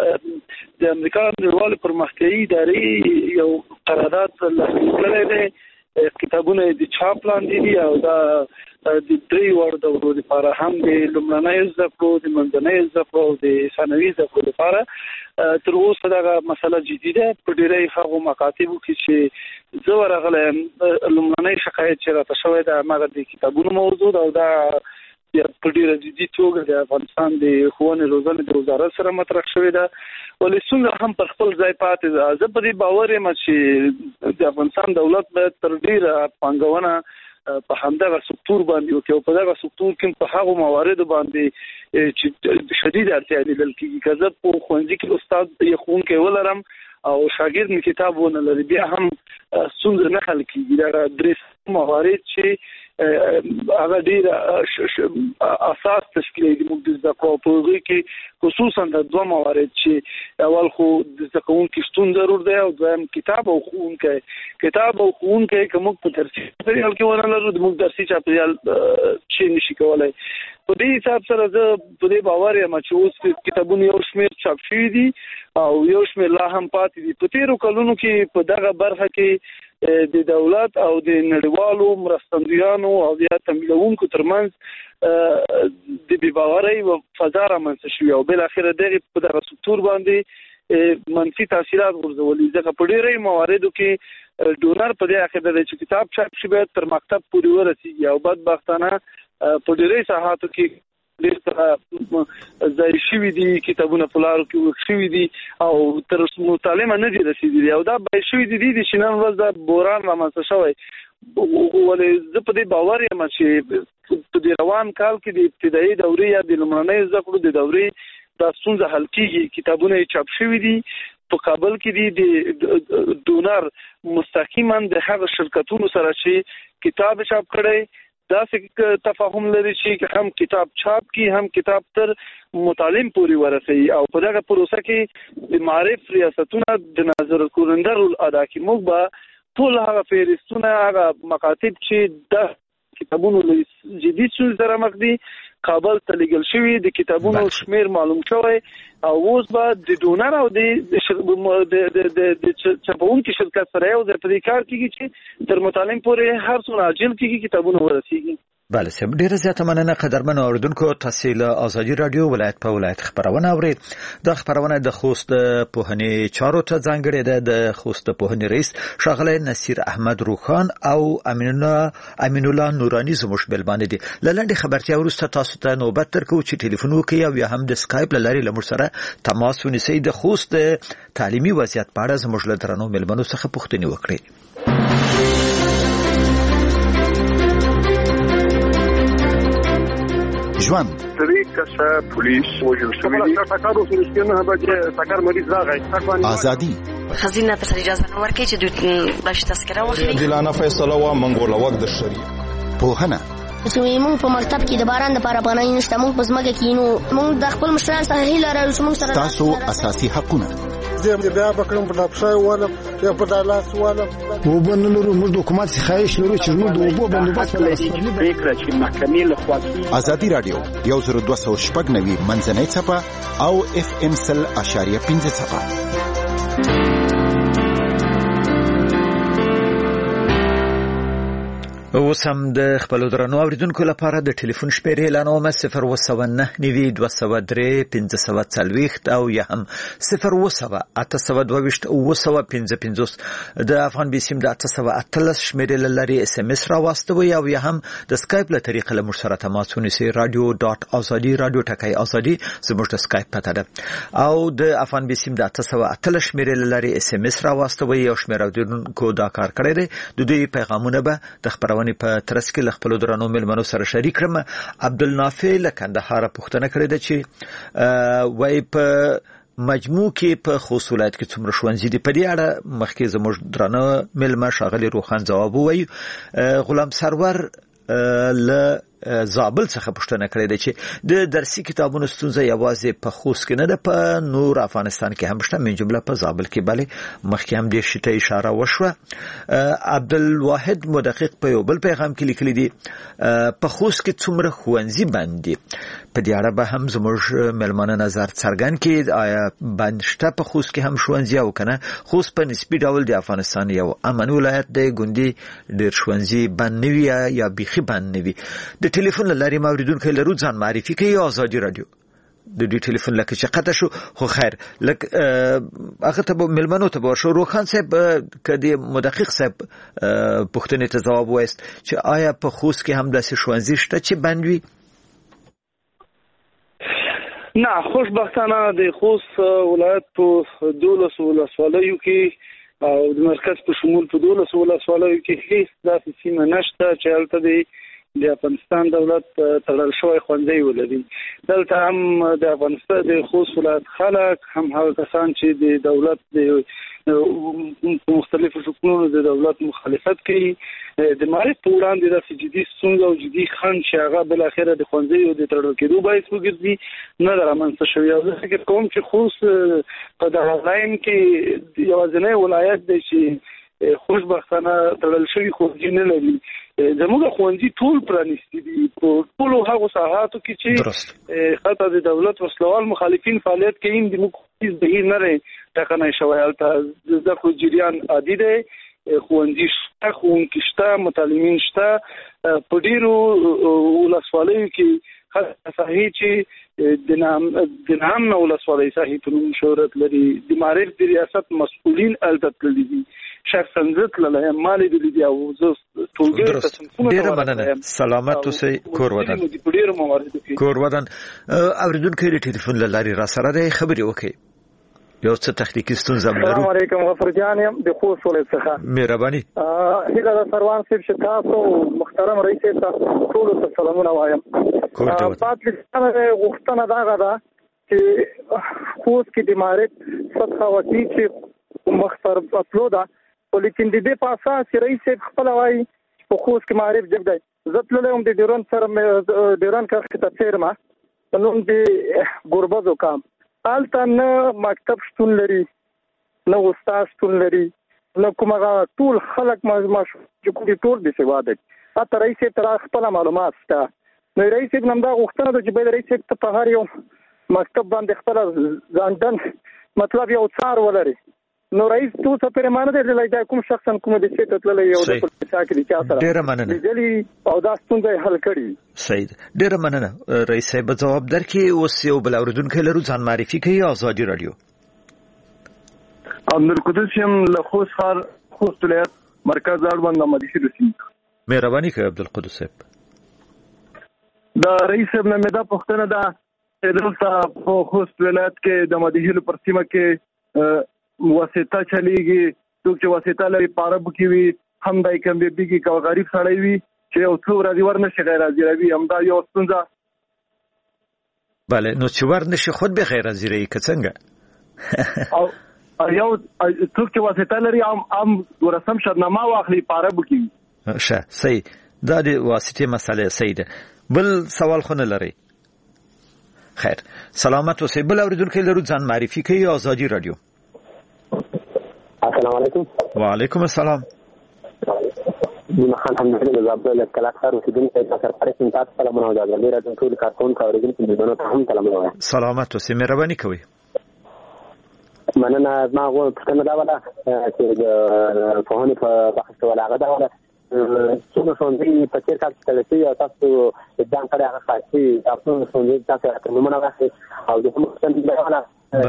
د امریکا نړیوالې پرمختیایي ادارې یو قرارداد لاسلیک کړی دی. کتابونه د چاپ لاندې دي او دا د درې وړو دورو لپاره هم د لومړنیو زده کړو، د منځنیو زده کړو او د ثانوي زده کړو لپاره تر اوسه دغه مسله جدي ده. په ډېری هغو مکاتبو کې چې زه ورغلی یم لومړنی شکایت چې راته شوی ده هماغه د کتابونو موضوع ده او دا په ډېره جدي توګه د افغانستان د ښوونې روزنې د وزارت سره مطرح شوې ده. ولې ستونزه هم پر خپل ځای پاتې ده. زه په دې باور یم چې د افغانستان دولت باید تر ډېره پانګونه په همدغه سکتور باندې وکړي او په دغه سکتور کې په هغو مواردو باندې چې شدید اړتیا لیدل کېږي. که زه په ښوونځي کې استاد یا ښوونکی ولرم او شاګرد مې کتاب ونه لري بیا هم ستونزه نه حل کېږي. دغه درې موارد چې هغه ډېر اساس تشکیلوي د موږ د زده کړو په هغوی کې خصوصا د دوه موارد چې اول خو د زده کوونکي شتون ضرور دی او دویم کتاب او ښوونکی. کتاب او ښوونکی که موږ په درسي چاپېریال کې ونه لرو د موږ درسي چاپېریال چې نشي کولی. په دې حساب سره زه په دې باور یم چې اوس کتابونه یو شمېر چاپ شوي دي او یو شمېر لا هم پاتې دي. په تېرو کلونو کې په دغه برخه کې د دولت او د نړیوالو مرستندویانو او یا تمویلونکو ترمنځ د بې باورۍ و فضا رامنځته شوې او بالاخره دغې په دغه سکتور باندې منفي تاثیرات غورځولي. ځکه په ډېری مواردو کې ډونر په دې عقیده دی چې کتاب چاپ شي باید تر مکتب پورې ورسېږي او بدبختانه په ډېری ساحاتو کې ډېر سره ځای شوي دي، کتابونه په لارو کې ورک شوي دي او تر مطالعه نه دي رسېدلي او دا باید شوي دي چې نن ورځ دا بحران رامنځته شوی. ولې زه په دې باور یم چې په دې روان کال کې د ابتدایي دورې یا د لومړنیو زده کړو د دورې دا ستونزه حل کېږي. کتابونه یې چاپ شوي دي. په کابل کې دي د ډونر مستقیما د هغه شرکتونو سره چې کتاب چاپ کړی داسې تفاهم لري چې هم کتاب چاپ کی هم کتاب تر متعلم پوری ورسي او په دغه پروسه کې د معرف ریاستونه د نظر کورندر ادا کی موږ به ټول هغه فهرستونه هغه مکاتب چې د کتابونو جدي څه سره مخ دي کابل ته لګل شوی د کتابونو شمیر معلوم شوی او اوس به د ډونر او د چاپونکو شرکت سره یو ځای په کار کیږي چې تر متعلم پورې هر څونه عاجل کیږي کتابونه ورسیږي. بله سم ډیره زیاته مننه قدرمن اوریدونکو تاسو له ازادي رادیو ولایت په ولایت خبرونه اورئ. د خبرونه د خوست پوهنې چارو ته ځانګړې ده. د خوست پوهنې رئیس ښاغلی نصیر احمد روخان او امین الله نورانی زموږ ملمانه دي. لنډه خبرتیا وروسته تاسو ته نوبت درکو چې ټلیفون وکړئ او یا هم د سکایپ له لارې له موږ سره تماس ونیسئ. د خوست تعلیمي وضعیت په اړه زموږ له درنو ملمنو څخه پوښتنې وکړئ. ژوند پولیس وجل ازادي خزینه په اجازه نه ورکړي چې دوی باش تذکره واخلي. دلانه فیصله وا منګوله وخت د شریعت پوهنه چې موږ په مکتب کې د باران د لپاره پناه نشته. موږ په ځمکه کې نو موږ د خپل مشران سره هیله لرو چې موږ سره تاسو اساسي حقونه زه بیا بکرم په لپاره ولم یا په دالاس ولم وبنلو موږ د حکومت خواهش لرو چې موږ د وبو بندوبست ولرو. فکر چې محکمې له خوا ازادي رادیو 1290 منځنۍ صفه او FM 100.5 صفه. اوس هم د خپل درنو اوریدونکو لپاره د ټلیفون شمیرې اعلانوم 019 203 1540 او یا هم 019 822 د افغان بیسیم د 813 شمیرې لري SMS را واستوي او یا هم د سکایپ له طریقې له موږ سره تماس ونیسئ. radio.azadi radio ټکی ازادي زموږ د سکایپ پته ده او د افغان بیسیم د 813 شمیرې لري SMS را واستوي او شمیر اوریدونکو دا کار کړی دی. د دوی پیغامونه به د خبرونه په ترڅ کې خپل درنو ملمنو سره شریک کړم. عبدالنافع له کندهار پوښتنه کړې ده چې وای په مجموع کې په خوست ولایت کې څومره ښوونځي دي. په دې اړه مخکې زموږ درنو ملمه ښاغلی روخان ځواب ووایي. غلام سرور له زابل څخه پوښتنه کړې ده چې د درسي کتابونو ستونزه یوازې په خوست کې نه ده په نور افغانستان کې هم شته، من جمله په زابل کې. بلې مخکې هم دې شي ته اشاره وشوه. عبدالواحد مدقق په یو بل پیغام کې لیکلي دي په خوست کې څومره ښوونځي بند دي. په دې اړه به هم زموږ ملمانه نظر څرګند کړي آیا بند شته په خوست کې هم ښوونځي او کنه. خوست په نسبي ډول د افغانستان یو امن ولایت دی، ګوندې ډېر ښوونځي بند نه وي یا بیخي بند نه وي. د ټلیفون لاري موریدونکو لرو ځان معرفي کوي. ازادي رادیو د دې ټلیفون لکه چې قطع شو خو خیر لکه هغه ته ملمنو ته ورشو. روخان صاحب کدي مدقق صاحب پوښتنې ته ځواب وایست چې آیا په خوست کې هم داسې ښوونځي شته چې بند وي؟ نه، خوشبختانه د خوست ولایت په 12 ولسوالیو کې او د مرکز په شمول په 12 ولسوالیو کې هیڅ داسې سیمه نشته چې هلته د افغانستان دولت تړل شوی ښوونځی ولري. دلته هم د افغانستان د خوست ولایت خلک هم هغه کسان چې د دولت د مختلفو شکلونو د دولت مخالفت کوي د معرفت په وړاندې داسې جدي ستونزه او جدي خنډ چې هغه بالاخره د ښوونځیو د تړل کېدو باعث وګرځي نه ده رامنځته شوی. او زه فکر کوم چې خوست په دغه لاین کې یوازینی ولایت دی چې خوشبختانه تړل شوي ښوونځي نه لري. زموږ ښوونځي ټول پرانیستي دي په ټولو هغو ساحاتو کې چې حتی د دولت وسلوال مخالفین فعالیت کوي. موږ هیڅ بهیر نه دی ټاکنی شوی. هلته د زده کړو جریان عادي دی، ښوونځي شته، ښوونکي شته، متعلمین شته. په ډېرو ولسوالیو کې ساحې چې د نام ولسوالۍ ساحې په نوم شهرت لري، د معرف د ریاست مسؤلین هلته تللي دي، شخصا زه تللی یم، ما لیدلي دي او زه ټولګیو ته صنفونو ته ورغلی یم. سلامت اوسئ. کور ودان په ډېرو مواردو کې کور ودان. اورېدونکي د ټلیفون له لارې را سره دی، خبرې وکړئ. یو څه تخنیکي ستونزه لرو. السلام علیکم، غفور جان یم د خوست ولایت څخه. مهرباني. هیله ده سروان صاحب چې تاسو محترم رئیس ته ټولو ته سلامونه وایم. پاتې غوښتنه دغه ده چې خوست کې د معرف سطحه وسیع چې مختلف اپلو ده، لیکن د دې په اساس رئیس خپل وایي په خوست کې معرف جګ دی. زتلله هم د ډیورن سره ډیورن کرښې ته تیرمه په نوم د ګوربزو کام. هلته نه مکتب شتون لري، نه استاد شتون لري، نه کومه ټول خلک چې کوم ټول د سوا دي. حتی رئیس صاحب تر خپل معلومات شته. نو رئیس صاحب نن دا غوښتنه ده چې باید رئیس صاحب ته په هر یو مکتب باندې خپل ځانډن مطلب یو څار ولري. نو رئیس تو څه پرمانه دی لای دا کوم شخصا کوم د سیټ تللی یو د پولیسا کې د چا سره ډیره مننه دلی او دا ستونزه حل کړي. سید ډیره مننه رئیس صاحب جواب درکې. اوس یو بل اوریدونکو لرو ځان معرفي کوي. آزادي رادیو. عبدالقدوس یم له خوست ولایت مرکز اړوند مدیشي رسیم. مهرباني کوي عبدالقدوس صاحب. دا رئیس صاحب نه مې دا پوښتنه ده چې دلته په خوست ولایت کې د مدیشي پر سیمه کې واسطه چلیږي. څوک چې واسطه لري پاره بوکي وي هم دای کم بیږي که غریب سړی وي چې یو څو ورځې ورنشي غیر حاضروي، همدا یو ستونزه. بله نو چې ورنشي خود به غیر حاضروي که څنګه او یو څوک چې واسطه لري هم ورسم شرنامه واخلي پاره بوکي. ښه صحیح، دا د واسطې مسئله صحیح ده. بل سوال خو نه لري؟ خیر سلامت اوسئ. بل اوریدونکی لرو ځان معرفي کوي. آزادي رادیو. السلام علیکم. وعلیکم السلام. خان حمدالله زابل کلاکار اوسیدونکو ته سرپرست تاسو سلامونه وایم. ډیر د ټول کارکونکو اوریدونکو دونه ته هم سلامونه وایم. سلامت اوسئ. مهرباني کوئ. مننه. ما غواړم پوښتنه دا ولا چې د فهمي په بحث ولا غدا ولا څنګه څنګه په تیر کال کې تللی او تاسو ځان کړی هغه خاصي تاسو څنګه تاسو نمونه واخلئ او د کوم څه نه ولا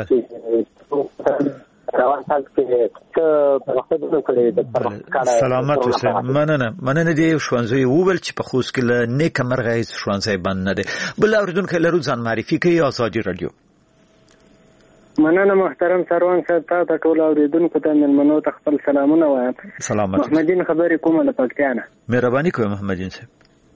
سلامت اوسئ. مننه دی. شوانزوی وویل چې په خوست کې له نیکه مرغه هیڅ شوانزی بند نه دی. بل اوریدونکی لرو ځان معرفي کوي. آزادي رادیو. مننه محترم سروان صاحب، تاسو ته ټول اوریدونکو ته مېلمنو ته خپل سلامونه وایم. سلامت. محمدین خبرې کومه له پکتیا نه. مهرباني کوئ محمدین صاحب.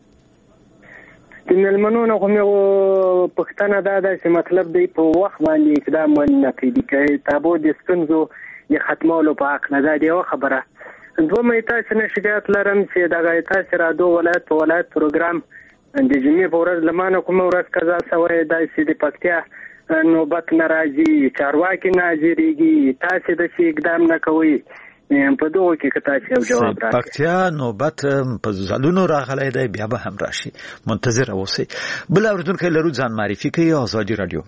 د مېلمنو نه کومه پښتنه دا ده چې مطلب دی په وخت باندې اقدام ونه کوي کوي تابو د ستونزو د ختمولو په حق نه. دا دی یو خبره. دومره تاسو نه شکایت لرم چې دا تاسو را دوه ولایت په ولایت پروګرام د جمعې په ورځ لمانه کومه ورځ قضا شوی دا چې د پکتیا نوبت ناراضي چارواکي ناظریږي، تاسو د څه اقدام نه کوي. په دوه کې کته چې جواب راځي. پکتیا نوبت په ځلونو راغلی دی، بیا به هم راشي. منتظر اوسئ. بل اوریدونکی لرو ځان معرفي کوي. آزادي رادیو.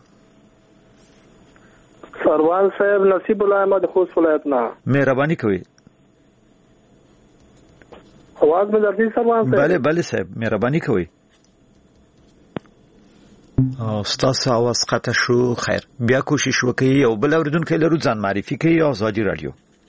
سروان صاحب نصیب الله احمد خوست ولایت نه. مهرباني کوي. आवाज مې درځي سروان صاحب؟ بله بله صاحب مهرباني کوي. ستاسو आवाज قطع شو. خیر بیا کوشش وکړئ. او بل اوریدونکی لرو ځان معرفي کوي. آزادي رادیو.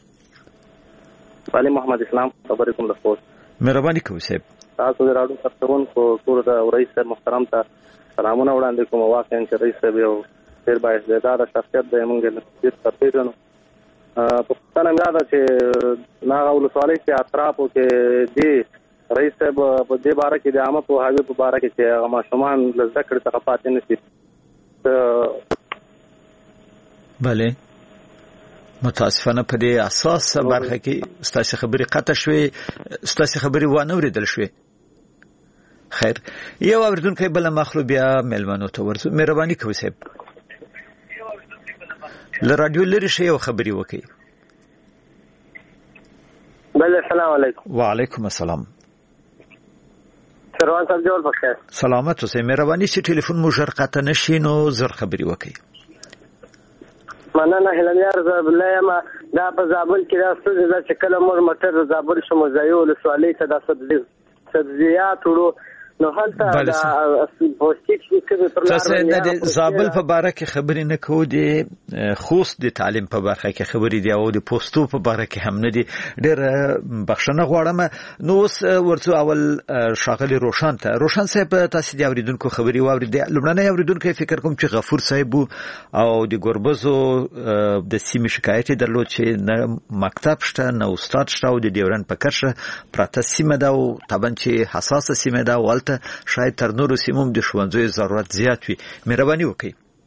علي محمد اسلام خبرې کوم د خوست. مهرباني کوي صاحب. تاسو د راډیو کارکونکو ټول د رئیس محترم ته سلامونه وړاندې کوم. واقعا چې رئیس صاحب یو ډېر بااستعداده شخصیت دی. موږ یې ډېر پیژنو. پوښتنه مې دا ده چې ناغه ولسوالۍ کې اطرافو کې دی رئیس صاحب په دې باره کې د عامه پوهاوي په باره کې چې هغه ماشومان له زده کړې څخه پاتې نه شي. بله متاسفانه په دې اساس برخه کې ستاسو خبرې قطع شوې، ستاسو خبرې وانه اوریدل شوې. خیر یو اوریدونکی بل مخلو بیا ملمنو ته ورسو. مهرباني کوئ صاحب له رادیو لري شي او خبرې وکړي. بله السلام علیکم. وعلیکم السلام. سروان صاحب جوړ بخیر. سلامت اوسئ. مهرباني چې ټلیفون مو ژر قطع نشي نو زر خبرې وکړي. مننه هلمیار زابل یم. دا په زابل کې دا څه ده چې کله موږ موټر زابل شمو ځایو ولسوالۍ ته د سبزیات وړو نو هلته دا پوسټیک کې پر لار د زابل په باره کې خبرې نه کوو. د خوست د تعلیم په برخه کې خبرې دي او د پوسټو په باره کې هم نه دي. ډېر بخښنه غواړم. نو اوس ورڅو اول ښاغلي روشن ته. روشن صاحب تاسو د اوریدونکو خبرې واورېدې. لومړنی اوریدونکی فکر کوم چې غفور صاحب او د ګوربزو د سیمې شکایت درلود چې نه مکتب شته نه استاد شته او د ډیورن په کرښه پراته سیمه ده او طبعا چې حساسه سیمه ده او شاید تر نورو سیمو د ښوونځیو ضرورت زیات وي. مهرباني وکړئ.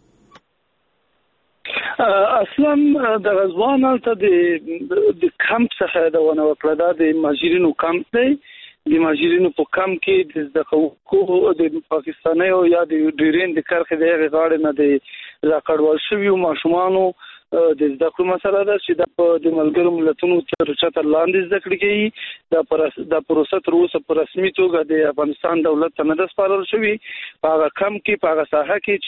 اصلا د غزوان ته د کمپ څخه د ونه وکړه د مهاجرینو کمپ دی د مهاجرینو په کم کې د زده کوونکو د پاکستانیو یا د ډیرین د کرخې د هغې غاړې نه د راکړول شویو ماشومانو د زده کړو مسله ده چې د ملګرو ملتونو تر چتر لاندې زده کړې کوي. دا پروسه تر اوسه په رسمي توګه د افغانستان دولت ته نه ده سپارل شوې. په هغه کم کې په هغه ساحه کې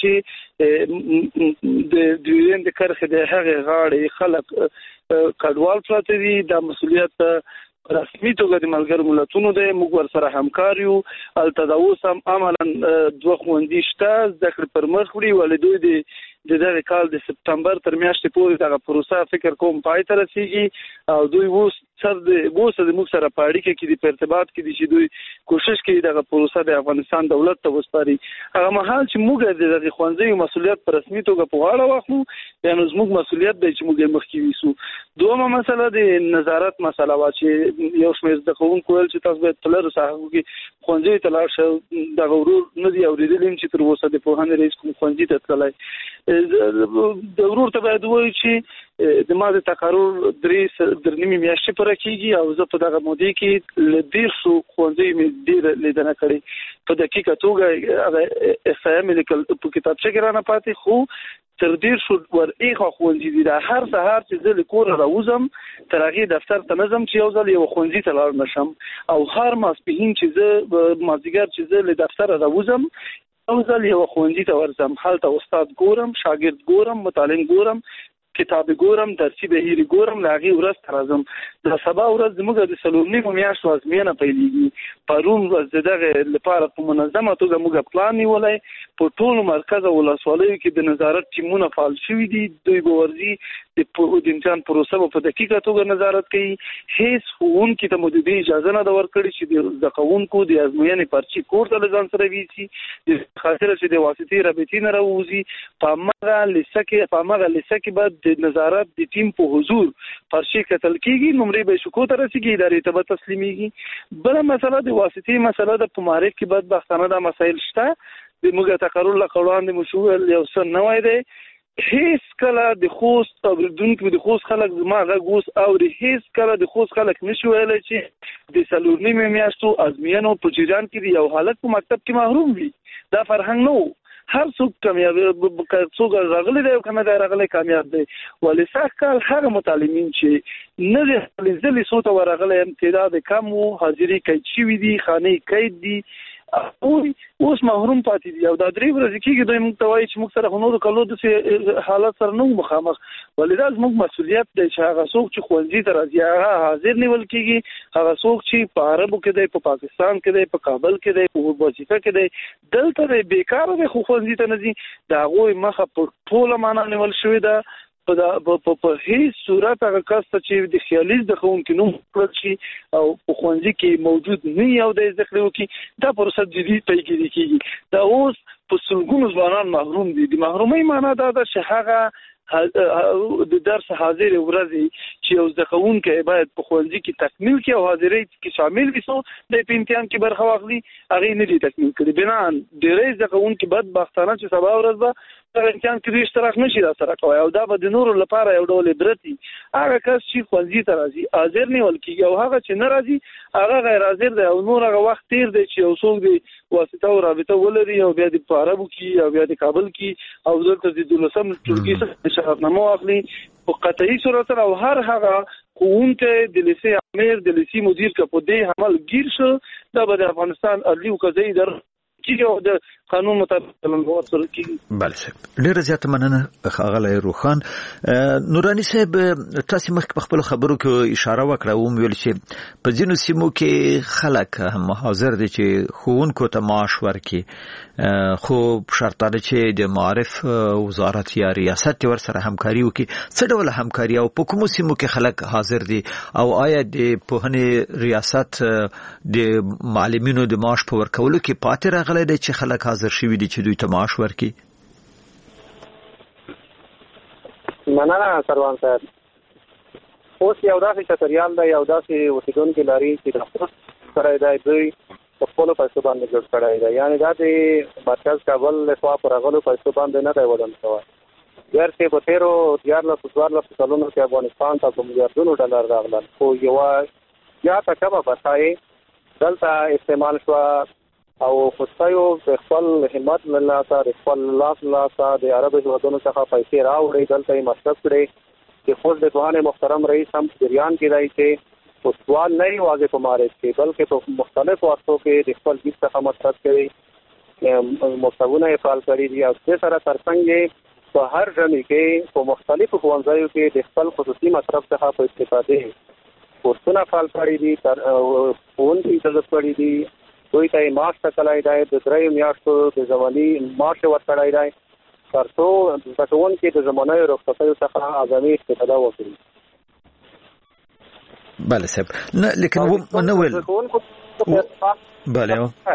چې د ډیرین د کرخې د هغې غاړې خلک کډوال پراته دي، دا مسؤلیت رسمي توګه د ملګرو ملتونو دی. موږ ورسره همکار یو. هلته د اوس هم عملا 2 ښوونځي شته زده کړې پر مخ وړي، ولې دوی د دغه کال د سپتمبر تر میاشتې پورې دغه پروسه فکر کوم پای ته رسیږي او دوی اوس د موږ سره په اړیکه کې دي، په ارتباط کې دي چې دوی کوشش کوي دغه پروسه د افغانستان دولت ته وسپاري. هغه مهال چې موږ د دغه ښوونځیو مسؤلیت په رسمي توګه په غاړه واخلو، یعنې زموږ مسؤلیت دی چې موږ یې مخکې ویسو. دویمه مسله د نظارت مسله وه چې یو شمېر زده کوونکو ویل چې تاسو باید په لرو ساحو کې ښوونځیو ته لاړ شئ. دغه ورور نه دي اورېدلي چې تر اوسه د پوهنې رئیس کوم ښوونځي ته تللی. د ورور ته باید ووایو چې د ما د تقرر 3 میاشتې پوره کېږي او زه په دغه مودې کې له 150 ښوونځیو مې ډېره لیدنه کړې. په دقیقه توګه هغه احصایه مې لیکل په کتابچه کې رانه پاتې، خو تر 150 ورېخه ښوونځي دي. دا هر سهار چې زه له کوره راوځم تر هغې دفتر ته نه ځم چې یو ځل یو ښوونځي ته لاړ نه شم، او هر ماسپښین چې زه مازدیګر چې زه له دفتره راوځم یو ځل یو ښوونځي ته ورځم. هلته استاد ګورم، شاګرد ګورم، متعلم ګورم، کتاب ګورم، درسي بهیر ګورم، له هغې ورځ ته راځم. د سبا ورځ زموږ د 4 میاشتو ازموینه پیلېږي. پرون ورځ د دغې لپاره په منظمه توګه موږ پلان نیولی. په ټولو مرکز او ولسوالیو کې د نظارت ټیمونه فعال شوي دي. دوی به ورځي د امتحان پروسه به په دقیقه توګه نظارت کوي. هیڅ ښوونکي ته مو د دې اجازه نه ده ورکړې چې د زده کوونکو د ازموینې پرچې کور ته له ځان سره ویسي، د خاطره چې د واسطې رابطې نه راووځي. په همغه لیسه کې به د نظارت د ټیم په حضور پرچې کتل کېږي، نمرې به شکو ته رسېږي، ادارې ته به تسلیمیږي. بله مسله د واسطې مسله ده. په معرف کې بدبختانه دا مسایل شته. د موږ تقرر له وړاندې مو شو یو څه نوی دی. هیڅ کله د خوست اوریدونکو د خوست خلک زما غږ اوس اوري، هیڅ کله د خوست خلک نشي ویلی چې د 4 میاشتو ازموینو په جریان کې یو حالت په مکتب کې محروم وي. دا فرهنګ نه و. هر څوک کامیاب، څوک راغلی دی او که نه دی راغلی کامیاب دی. ولې سږ کال هغه متعلمین چې نه دی خپلې څو ته ورغلی تعداد کم و، حاضري قید شوي دي، خانې قید دي، اوس محروم پاتې دي. او دا 3 ورځې کېږي دوی موږ ته وایي چې موږ سره نورو کلو داسې حالت سره نه وو مخامخ. ولې دا زموږ مسؤلیت دی چې هغه څوک چې ښوونځي ته راځي هغه حاضر نیول کېږي. هغه څوک چې په عربو کې دی، په پاکستان کې دی، په کابل کې دی، په وظیفه کې دی، دلته دی بیکاره دی خو ښوونځي ته نه ځي، د هغوی مخه په ټوله معنا نیول شوې ده. په هیڅ صورت هغه کس ته چې د خیالي زده کوونکي نوم کړل شي او په ښوونځي کې موجود نه وي او د زده کړې وکړي، دا پروسه جدي پیګیري کېږي. دا اوس په سلګونو ځوانان محروم دي. د محرومۍ معنا دا ده چې هغه د درس حاضر ورځي چې یو زده کوونکی باید په ښوونځي کې تکمیل کړي او حاضرۍ کې شامل وي، څو د امتحان کې برخه واخلي، هغې نه دي تکمیل کړي. بنان ډېری زده کوونکي بدبختانه چې سبا ورځ به دغه امتحان کې دوی اشتراک نشي راسره کولی او دا به د نورو لپاره یو ډول عبرت وي. هغه کس چې ښوونځي ته راځي حاضر نیول کېږي او هغه چې نه راځي هغه غیر حاضر دی او نور هغه وخت تیر دی چې یو څوک د واسطه او رابطه ولري او بیا د په عربو کې او بیا د کابل کې او دلته د 12 ټولګي څخه شهادتنامه واخلي په قطعي صورت او هر هغه ښوونکی د لیسې امیر د لیسې مدیر که په دې عمل گیر شو، دا به د افغانستان عدلي او قضایي اداره او د قانون مطابق لنګور سره کېږي. بله صاحب، ډېره زیاته مننه ښاغلی روخان. نوراني صاحب، تاسې مخکې په خپلو خبرو کې اشاره وکړه او وویل چې په ځینو سیمو کې خلک هم حاضر دي چې ښوونکو ته معاش ورکړي، خو شرط دا چې د معارف وزارت یا ریاست ورسره همکاري وکړي. څه ډول همکاري او په کومو سیمو کې خلک حاضر دي او آیا د پوهنې ریاست د معلمینو د معاش په ورکولو کې پاتې راغلی دی چې خلک حاضر شوي دي چې دوی ته معاش ورکړي؟ مننه سروان صاحب. اوس یو داسې چتریال دی، یو داسې اوسېدونکي لري چې د خپل سره دی دوی په خپلو پیسو باندې جوړ کړی دی، یعنې دا د مرکز کابل لخوا په راغلو پیسو باندې نه دی ودان شوی. ګر چې په تېرو 14 کلونو کې افغانستان ته په میلیاردونو ډالر راغلل، خو یوه زیاته کمه برخه یې دلته استعمال شو او خصایو د خپل همت لاسه د خپل لاسه د عربي هیوادونو څخه پیسې راوړي دلته یې مصرف کړي چې خود د پوهنې محترم رئیس هم جریان کې دی چې سوال نه واځي په مارج کې بلکې په مختلفو وختو کې د خپل جیب څخه مصرف کوي مکتبونه یې فعال کړي دي او د سره ترڅنګ په هر ځای کې په مختلفو ښوونځیو کې د خپل خصوصي مصرف څخه په استفاده کورسونه فعال کړي دي ښوونکي اجازه کړي دي دوی ته معاش ټاکلی دی د 3 میاشتو د ځواني معاش ورکړی دی تر څو زده کوونکي د زمانهیو رخصتیو څخه اعظمي استفاده وکړي. بله صاحب نه لیکن نه ویل بله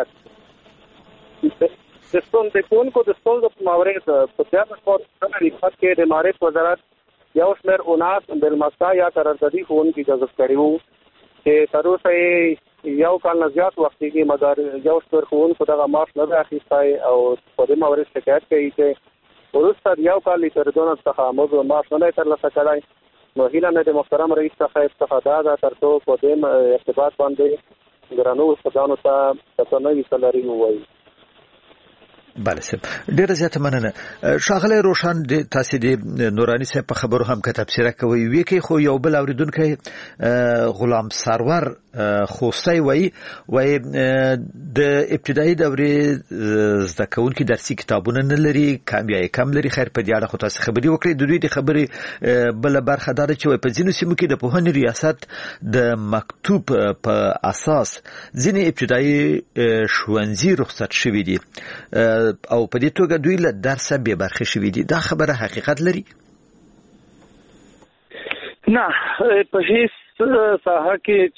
د ستونزو د مورد په سیاست په ریاست کې د معرفت وزارت یو شمېر 19 بالمسا یا قراردادي ښوونکي جذب کړي وو چې تر اوسه یو کال نه زیات وخت کې مګر یو شمېر ښوونکو دغه معاش نه دی اخیستی او په دې مورد شکایت کوي چې وروسته یو کال تر دونه څخه موږ معاش نه دی ترلاسه کړی نو هیله مې د محترم رئیس څخه استفاده ده تر څو په دې ارتباط باندې ګرانو استادانو ته څه نوي سلاري ووایي. بله صاحب ډیره زیاته مننه. ښاغلی روشن د تاسو د نوراني صاحب په خبرو هم که تبصره کوي وی خو یو بل اوریدونکی غلام سرور خوستی وایي د ابتدایي دورې زده کوونکي درسي کتابونه نه لري کم یا کم لري. خیر په دې اړه خو تاسو خبرې وکړئ. د دوی د خبرې بله برخه دا ده چې په ځینو سیمو کې د پوهنې ریاست د مکتوب په اساس ځینې ابتدایي ښوونځي رخصت شوي دي او په دې توګه دوی له درسه بې برخې شوي دي. دا خبره حقیقت لري؟ نه په هیڅ ساحه کې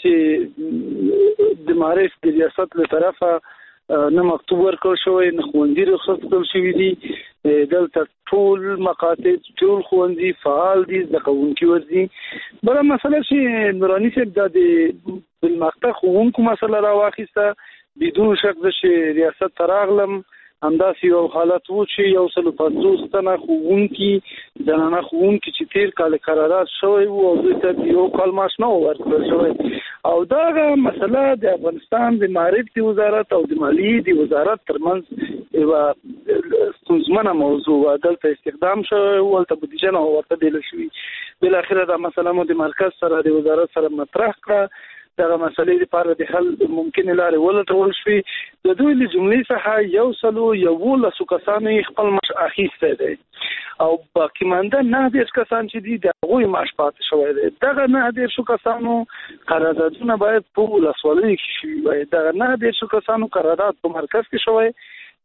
چې د معرفت د ریاست له طرفه نه مکتوب ورکړل شوی نه ښوونځي رخصت کړل شوي دي. دلته ټول مکاتب ټول ښوونځي فعال دي زده کوونکي ورځي. بله مسله چې نوراني صاحب دا د بالمقطع ښوونکو مسله راواخیسته بدون شک ده چې ریاست ته راغلم همداسې یو حالت و چې 150 تنه ښوونکي زنانه ښوونکي چې تیر کال قرارداد شوی و او دوی ته یو کال معاش نه ورکړل شوی او دغه مسله د افغانستان د معرفت وزارت او د مالیې د وزارت ترمنځ یوه ستونزمنه موضوع و. دلته استخدام شوی و هلته بودیجه نه ورته دیله شوي. بالاخره دا مسله مو د مرکز سره د وزارت سره مطرح کړه. دغه مسلې لپاره د حل ممکن لارې ولټول شوې. د دوی له جملې څخه 11 کسانو خپل معاش اخیستی دی او باقي مانده 9 کسان چې دي د هغوی معاش پاتې شوی دی. دغه 9 کسانو قراردادونه باید په ولسوالیو کې شوي وای. دغه 9 کسانو قرارداد په مرکز کې شوی.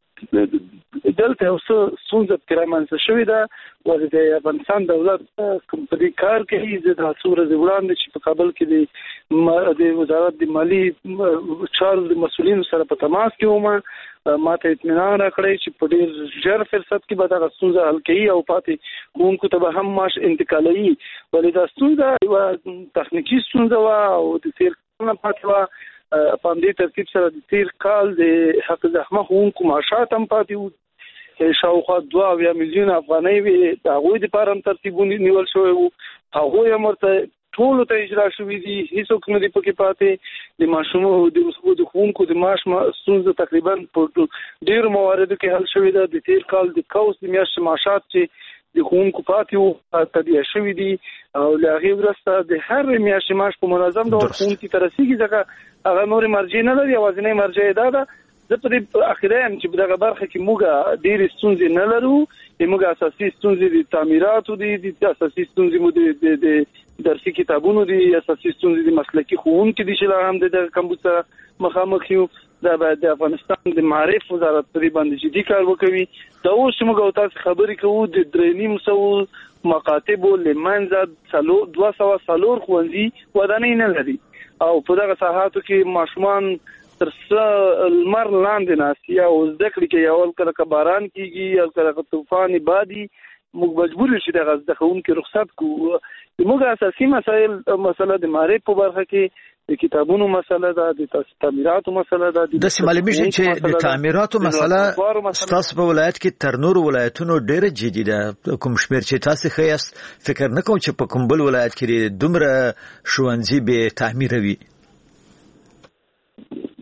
دلته یو څه ستونزه پکې رامنځته شوې ده ولې د افغانستان دولت کوم په دې کار کوي. زه د څو ورځې وړاندې چې په کابل کې د وزارت د مالي چارو د مسؤلینو سره په تماس کې وم ما ته اطمینان راکړی چې په ډېر ژر فرصت کې به دغه ستونزه حل کوي او پاتې ښوونکو ته به هم معاش انتقالوي. ولې دا ستونزه یوه تخنیکي ستونزه وه او د تېر کال نه پاتې وه. په همدې ترتیب سره د تیر کال د حق زحمه ښوونکو معاشات هم پاتې وو. شاوخوا 2 میلیون افغانۍ وې د هغوی دپاره هم ترتیبونه نیول شوی وو. هغوی هم ورته ټولو ته اجرا شوي دي. هیڅوک نه دي پکې پاتې. د ماشومو د ښوونکو د معاش ستونزه تقریبا په ډېرو مواردو کې حل شوې ده. د تیر کال د کوس د میاشتې معاشات چې د ښوونکو پاتې وو تدیه شوي دي او له هغې وروسته د هر میاشتې معاش په منظم ډول ښوونکي ته رسېږي. ځکه هغه نورې مرجع نه لري. یوازینۍ مرجع یې دا ده. زه په دې اخیره یم چې په دغه برخه کې موږ ډېرې ستونزې نه لرو. موږ اساسي ستونزې د تعمیراتو دي، د اساسي ستونزې مو د درسي کتابونو دي، اساسي ستونزې د مسلکي ښوونکي دي چې لا هم د دغه کمبود سره مخامخ یو. دا باید د افغانستان د معرف وزارت په دې باندې جدي کار وکوي. دا اوس چې موږ تاسو خبرې کوو د 3.5 مکاتبو له منځه 200 ښوونځي ودانۍ نه لري او په دغه ساحاتو کې ماشومان تر لمر لاندې ناست یا زده کړې کوي. اول کله که باران کېږي او کله که طوفان بادي موږ مجبور یو چې دغه زده کوونکي رخصت کړو. زموږ اساسي مسله د معرف په برخه کې د کتابونو مسله ده، د تعمیراتو مسله ده. داسې معلومیږي چې د تعمیراتو مسله ستاسو په ولایت کې تر نورو ولایتونو ډېره جدي ده. کوم شمېر چې تاسو ښه یاست فکر نه کوم چې په کوم بل ولایت کې دومره ښوونځي بې تعمیره وي.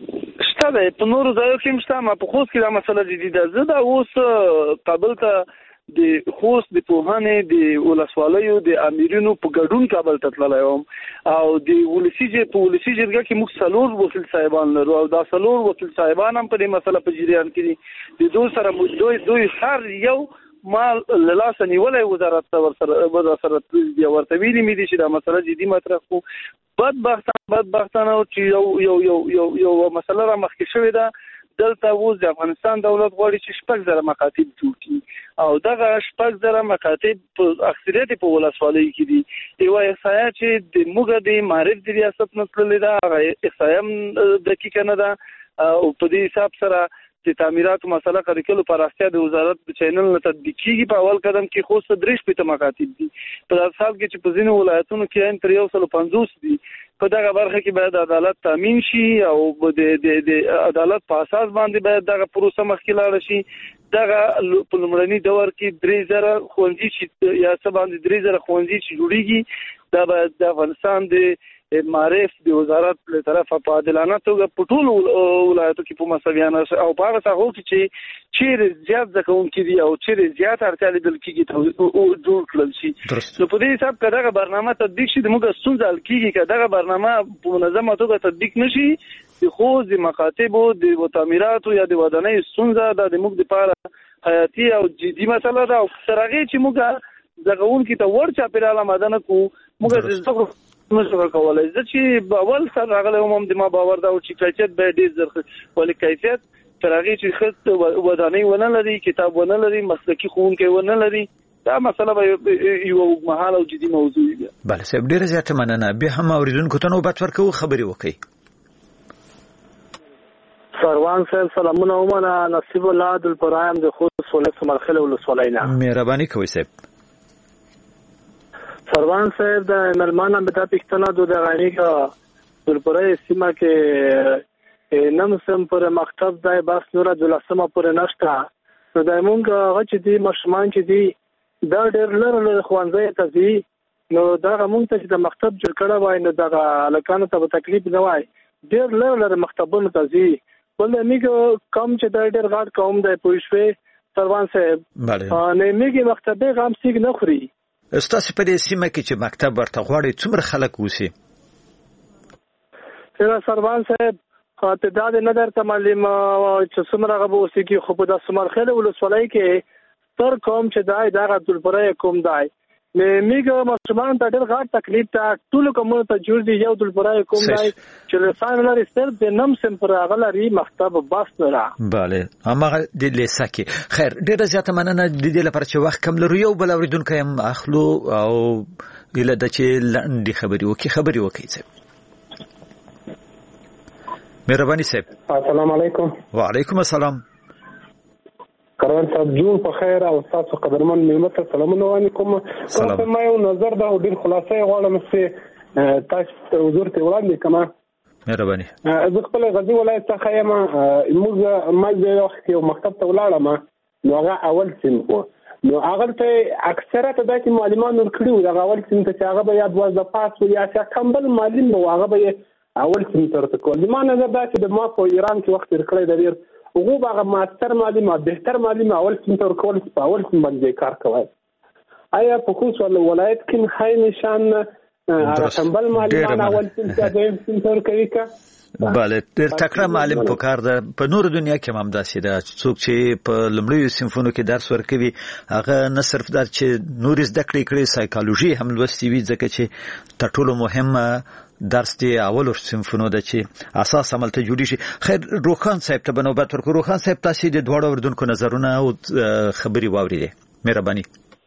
دا ده په نورو ځایو کې مشته ما په خوست کې دا مسله جديده زه دا اوس کابل ته د خوست د پوهانې د ولسوالیو د امیرینو په ګډون کابل ته تللی وم او د ولسی جرګه کې موږ څلور وکیل صاحبان لرو او دا څلور وکیل صاحبان هم په دې مسله په جریان کې دي د دوی سره دوی هر یو ما لاسه نیولای وزارت سره ورته ویلي مې دي چې دا مسله جدي مطرح کو بدبختانه چې یو مسله را مخکې شوې ده دلته اوس د افغانستان دولت غواړي چې 6,000 مکاتب جوړ کړي او دغه 6,000 مکاتب په اکثریت په ولسوالۍ کې دي یو احصایه چې د موږ د معرف د ریاست مسلې ده هغه احصایه دقیقه نه ده او په دې حساب سره چې تعمیرات مسله کریکلو پراستیا د وزارت د چینل نه تطبیق کیږي په اول قدم کې خو 3 مکاتب دي په سال کې چې په ځینو ولایتونو کې ان تر 150 دي په دغه برخه کې باید عدالت تامین شي او د عدالت په اساس باندې باید دغه پروسه مخکې لاړ شي دغه په لومړني دور کې 3000 ښوونځي چې یا څه باندې 3000 ښوونځي چې جوړیږي دا باید د افغانستان د معرف د وزارت له طرفه په عادلانه توګه په ټولو ولایتو کې په مساویانه او په هغه څه چې چیرې زیات ځکهونکي دي او چیرې زیات اړتیا لیدل کېږي جوړ کړل شي نو په دې حساب که دغه برنامه تطبیق شي د موږ ستونزه حل کېږي که دغه برنامه په منظمه توګه تطبیق نشي خو د مکاتبو د تعمیراتو یا د ودانۍ ستونزه دا د موږ دپاره حیاتي او جدي مسله ده او تر هغې چې موږ زغونکي ته ور چاپېریال آماده نه کړو موږ نشو کولای زه چې اول سره راغلی وم د ما باور دا و چې کیفیت به ډېر زر ولې کیفیت تر هغې چې ښه ودانۍ ونه لري کتاب ونه لري مسلکي ښوونکی ونه لري دا مسله به یو اوږدمهاله او جدي موضوع وي. بله صاحب ډېره زیاته مننه. بیا هم اورېدونکو ته نوبت ورکوو خبرې وکړئ. سروان صاحب سلامونه ومنه نصیب الله دلپرایم د خوست ولایت مرخله ولسوالۍ نه مهرباني کوئ صاحب. سروان صاحب د ملمانه به دا پښتنه د غنی کا دلپرای سیمه کې نم سم پر مکتب دای بس نور د لسمه پر نشته نو د مونږ هغه چې دی مشمان چې دی دا ډېر لره خوانځي ته دی نو دا مونږ ته چې د مکتب جوړ کړه وای نو دا الکانو ته تکلیف نه وای ډېر لره مکتبونه ته دی ولې میګ کم چې دا ډېر غاټ قوم دی پوښوي سروان صاحب نه میګ مکتبه غام سیګ نه خوري استاسو په دې سیمه کې چې مکتب ورته غواړي څومره خلک اوسي؟ سروان صاحب تعداد نه درته معلوم چې څومره غو اوسي کې خو په د سمرخله ولسوالۍ کې تر کوم چې دای د عبدالپرای کوم دای میګه مسلمان ته ډېر غاټ تکلیف ته ټول کومه ته جوړ دی یو عبدالپرای کوم دای چې لسان لري ستر د نم سم پر غلري مکتب بس نه را. bale امغه د لسکی خیر ډېر زیاته مننه د دې لپاره چې وخت کم لرو یو بل اوریدونکو هم اخلو او ګله د چې لاندې خبري وکړي صاحب. مهرباني صاحب. السلام علیکم. وعلیکم السلام. کروان صاحب جون په خیر او تاسو قدرمن ملت سلامونه علیکم. کوم ما یو نظر دا ډیر خلاصې غواړم چې تاسو حضور ته وړاندې کما. مهرباني. زه خپل غزي ولایت څخه یم موږ مې یو مکتب ته ولاړم نو هغه اول سیم کو نو هغه ته اکثره ته داسې معلومات ورکړي دا اول سیم ته هغه به یا د پاس یا چې کمبل معلم نو هغه به اول سیم ترته کول ما نه دا چې د ما په ایران کې وخت ورکړی د ډیر هغه هغه ماستر معلم او بهتر معلم اول سیم تر کول په اول سیم باندې کار کوي. آیا په خوست ولایت کې خای نشان کمبل معلم اول سیم ته د سیم تر کوي کا bale ډېر تکړه معلم په کار ده په نور دنیا کې هم داسې ده څوک چې په لمړیو صنفونو کې درس ورکوي هغه نه صرف در چې نور زده کړې سایکالوژي هم لوستي وي ځکه چې تر ټولو مهمه درس دی اولو صنفونو ده چې اساس عملته جوړی شي. خیر روخان صاحب ته بنوبت ورکړو. روخان صاحب تاسو د دواړو وردونکو نظرونه او خبري واوریدې مهرباني.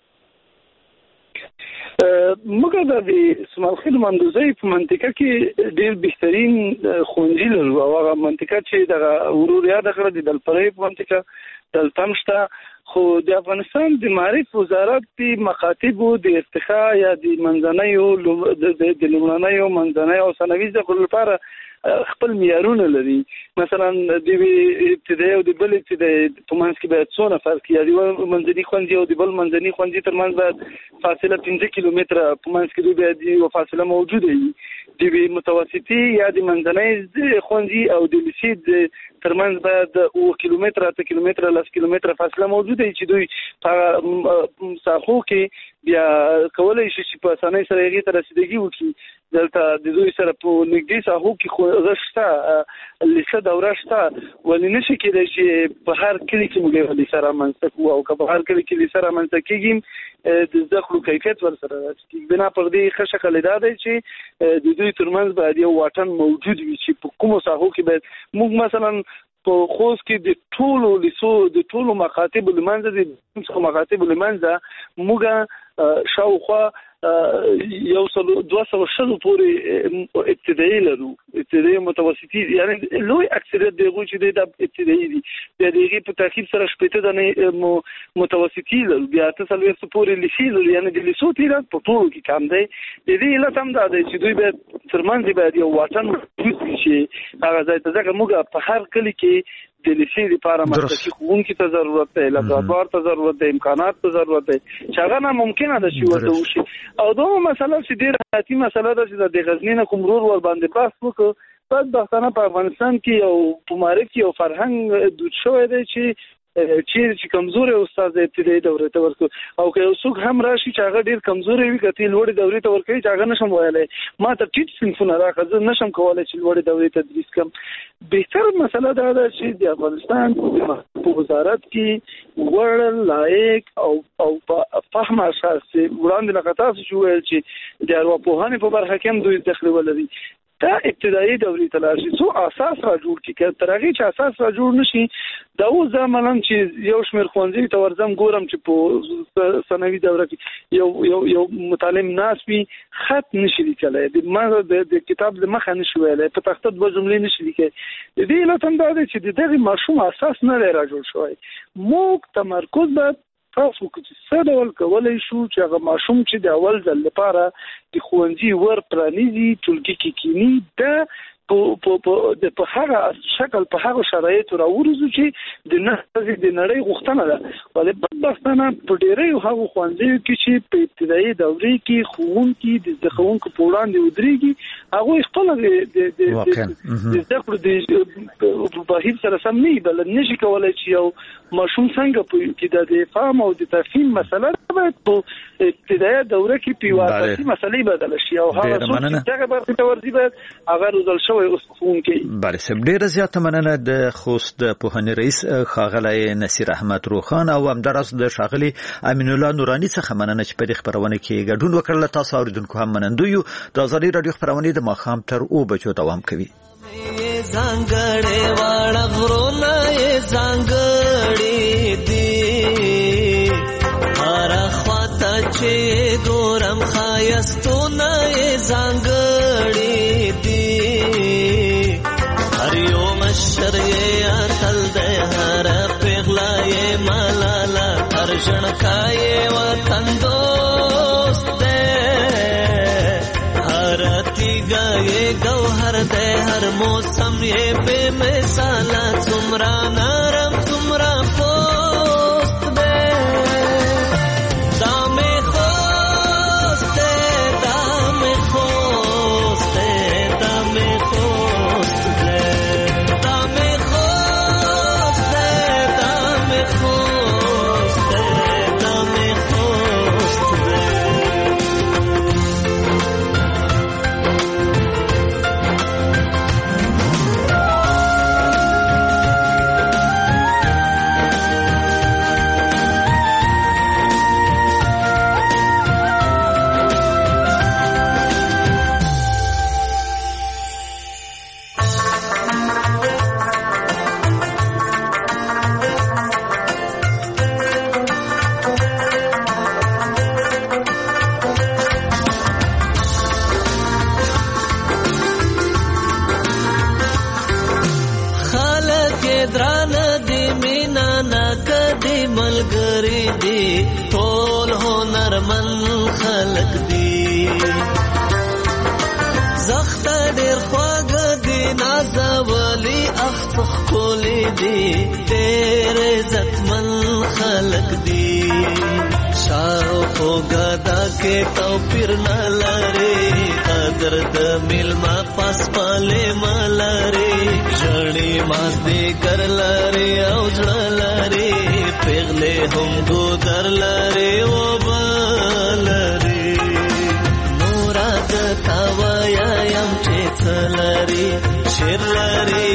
موږ د سمالخیل مندوزي په منطقه کې ډېر بهترین ښوونځي لرو او هغه منطقه چې د ورور یاد کړه د دلپرای په منطقه دلتمشته خو د افغانستان د معرف وزارت د مکاتب د ارتقا یا د منځنیو د لومړنیو منځنیو او ثانوي زده کړو لپاره خپل معیارونه لري. مثلا د ابتدایي او د بل ابتدایي په منځ کې باید څونه فرق یا د منځني ښوونځي او د بل منځني ښوونځي ترمنځ باید فاصله 15 کیلومتره په منځ کې باید یو فاصله موجوده وي. د متوسطي یا د منځنۍ ښوونځي او د لیسې ترمنځ باید 9 کیلومتره 8 کیلومتره 10 کیلومتره فاصله موجوده وي چې دوی په ساحو کې بیا کولای شي چې په اسانۍ سره هغې ته رسیدګي وکړي. دلته د دوی سره په نږدې ساحو کې هغه شته، لیسه دوره شته، ولې نشي کېدای چې په هر کلي کې موږ یوه لیسه رامنځته کړو، او که په هر کلي کې لیسه رامنځته کېږي د زده کړو کیفیت ورسره راشي. بنا پر دې ښه شکل دا دی چې د دوی ترمنځ باید یو واټن موجود وي چې په کومو ساحو کې باید موږ مثلا په خوست کې د ټولو لیسو د ټولو مکاتبو لمنځه د څو مکاتبو لمنځه موږ شاوخوا 200 پورې ابتدایي لرو، ابتدایي متوسطي، یعنی لوی اکثریت دغه چې د ابتدایي دي د دې په ترکیب سره شپته د متوسطي لرو، بیا 300 پورې لیسې لرو، یعنی د لیسو تعداد په ټولو کې کم دی. د دې علت هم دا دی چې دوی باید ترمنځ باید یو واټن موجود شي. هغه ځای ته ځکه موږ په هر کلي کې د لیسې لپاره مسلکي ښوونکي ته ضرورت دی، لابراتوار ته ضرورت دی، امکانات ته ضرورت دی چې هغه ناممکنه ده چې ورته وشي. او دومره مسله چې ډېره حیاتي مسله ده چې د غزني نه کوم ورور ور باندې بحث وکړو. بدبختانه په افغانستان کې او په معرف کې یو فرهنګ دود شوی دی چې کمزوري استاد ابتدایي دورې ته ورکو، او که یو څوک هم راشي چې هغه ډېر کمزوري وي کته لوړې دورې ته ورکوي چې هغه نشم ویلای ما ته ټیټ صنفونه راکړه، زه نشم کولای چې لوړې دورې تدریس کوم. بهتر مسله دا ده چې د افغانستان په وزارت کې وړ لایق او په فهم اساس وړاندې لکه تاسو چې ویل چې د ارواپوهنې په برخه کې هم دوی دخل ولري. دا ابتدایي دورې ته لاړ شي، څو اساس را جوړ کړي، که تر هغې چې اساس را جوړ نه شي دا اوس دا مثلا چې یو شمېر ښوونځي ته ورځم ګورم چې په ثانوي دوره کې یو متعلم ناست وي خط نشي لیکلی، د کتاب د مخه نشي ویلی، په تخته 2 جملې نشي لیکلی. د دې علت هم دا دی چې د دغې ماشوم اساس نه دی را جوړ شوی. موږ تمرکز باید تاسو چې څه ډول کولی شو چې هغه ماشوم چې د اول ځل لپاره د ښوونځي ور پرانیزي ټولګي کې کینی دا په هغه شکل په هغه شرایطو راوړو چې د نړۍ غوښتنه ده. ولې بدبختانه په ډېرو هغو ښوونځیو کې چې په ابتدایي دورې کې ښوونکي د زده کوونکو په وړاندې ودرېږي هغوی خپله د زده کړو د بهیر سره سم نه وي، بل نشي کولی چې یو ماشوم څنګه چې د فهم او د تفهیم مسله باید په ابتدایي دوره کې په یوه اساسي مسلې بدله شي، او هغه څوک چې دغه برخې ته ورځي باید هغه روزل شوی اوسونکی. بله صاحب، ډېره زیاته مننه د خوست د پوهنې رئیس ښاغلی نصیر احمد روخان او همداراز د ښاغلي امین الله نوراني څخه مننه چې په دې خپرونه کې ګډون وکړله. تاسو اورېدونکو هم منندوی یو. د ازادي راډیو خپرونې د ماښام تر 2 بجو دوام کوي. ځانګړې واړه غرونه یې ځانګړې دي، هره خواته چې ګورم ښایستونه یې ځانګړې دي، هر یو مشر یې اتل دی، هره پیغله یې ملاله، هر ژړکا یې وطن دوست دی، هر تیږه یې ګوهر دی، هر موسم یې بې مثاله، څومره نرم څومره پوست دی، دا مې خوست دی، دا مې خوست دی، دا مې خوست دی، دا مې خوست دی، دا مې خوست دی، دا مې خوست دی. ملګری دی ټول هنرمن خلق دی، زخت ډېر خواږه دی نازولی اخ ښکلی دی، ډېر عزتمن خلق دی، شاوخوا ګدا کې توپیر نه لري، قد قدر د ملما پاس پاله ملاري جړې ماس دې کر لاري او ځړلاري پیغله هم ګودر لاري او بلاري نورا د تاویا يم چې څلاري شیر لاري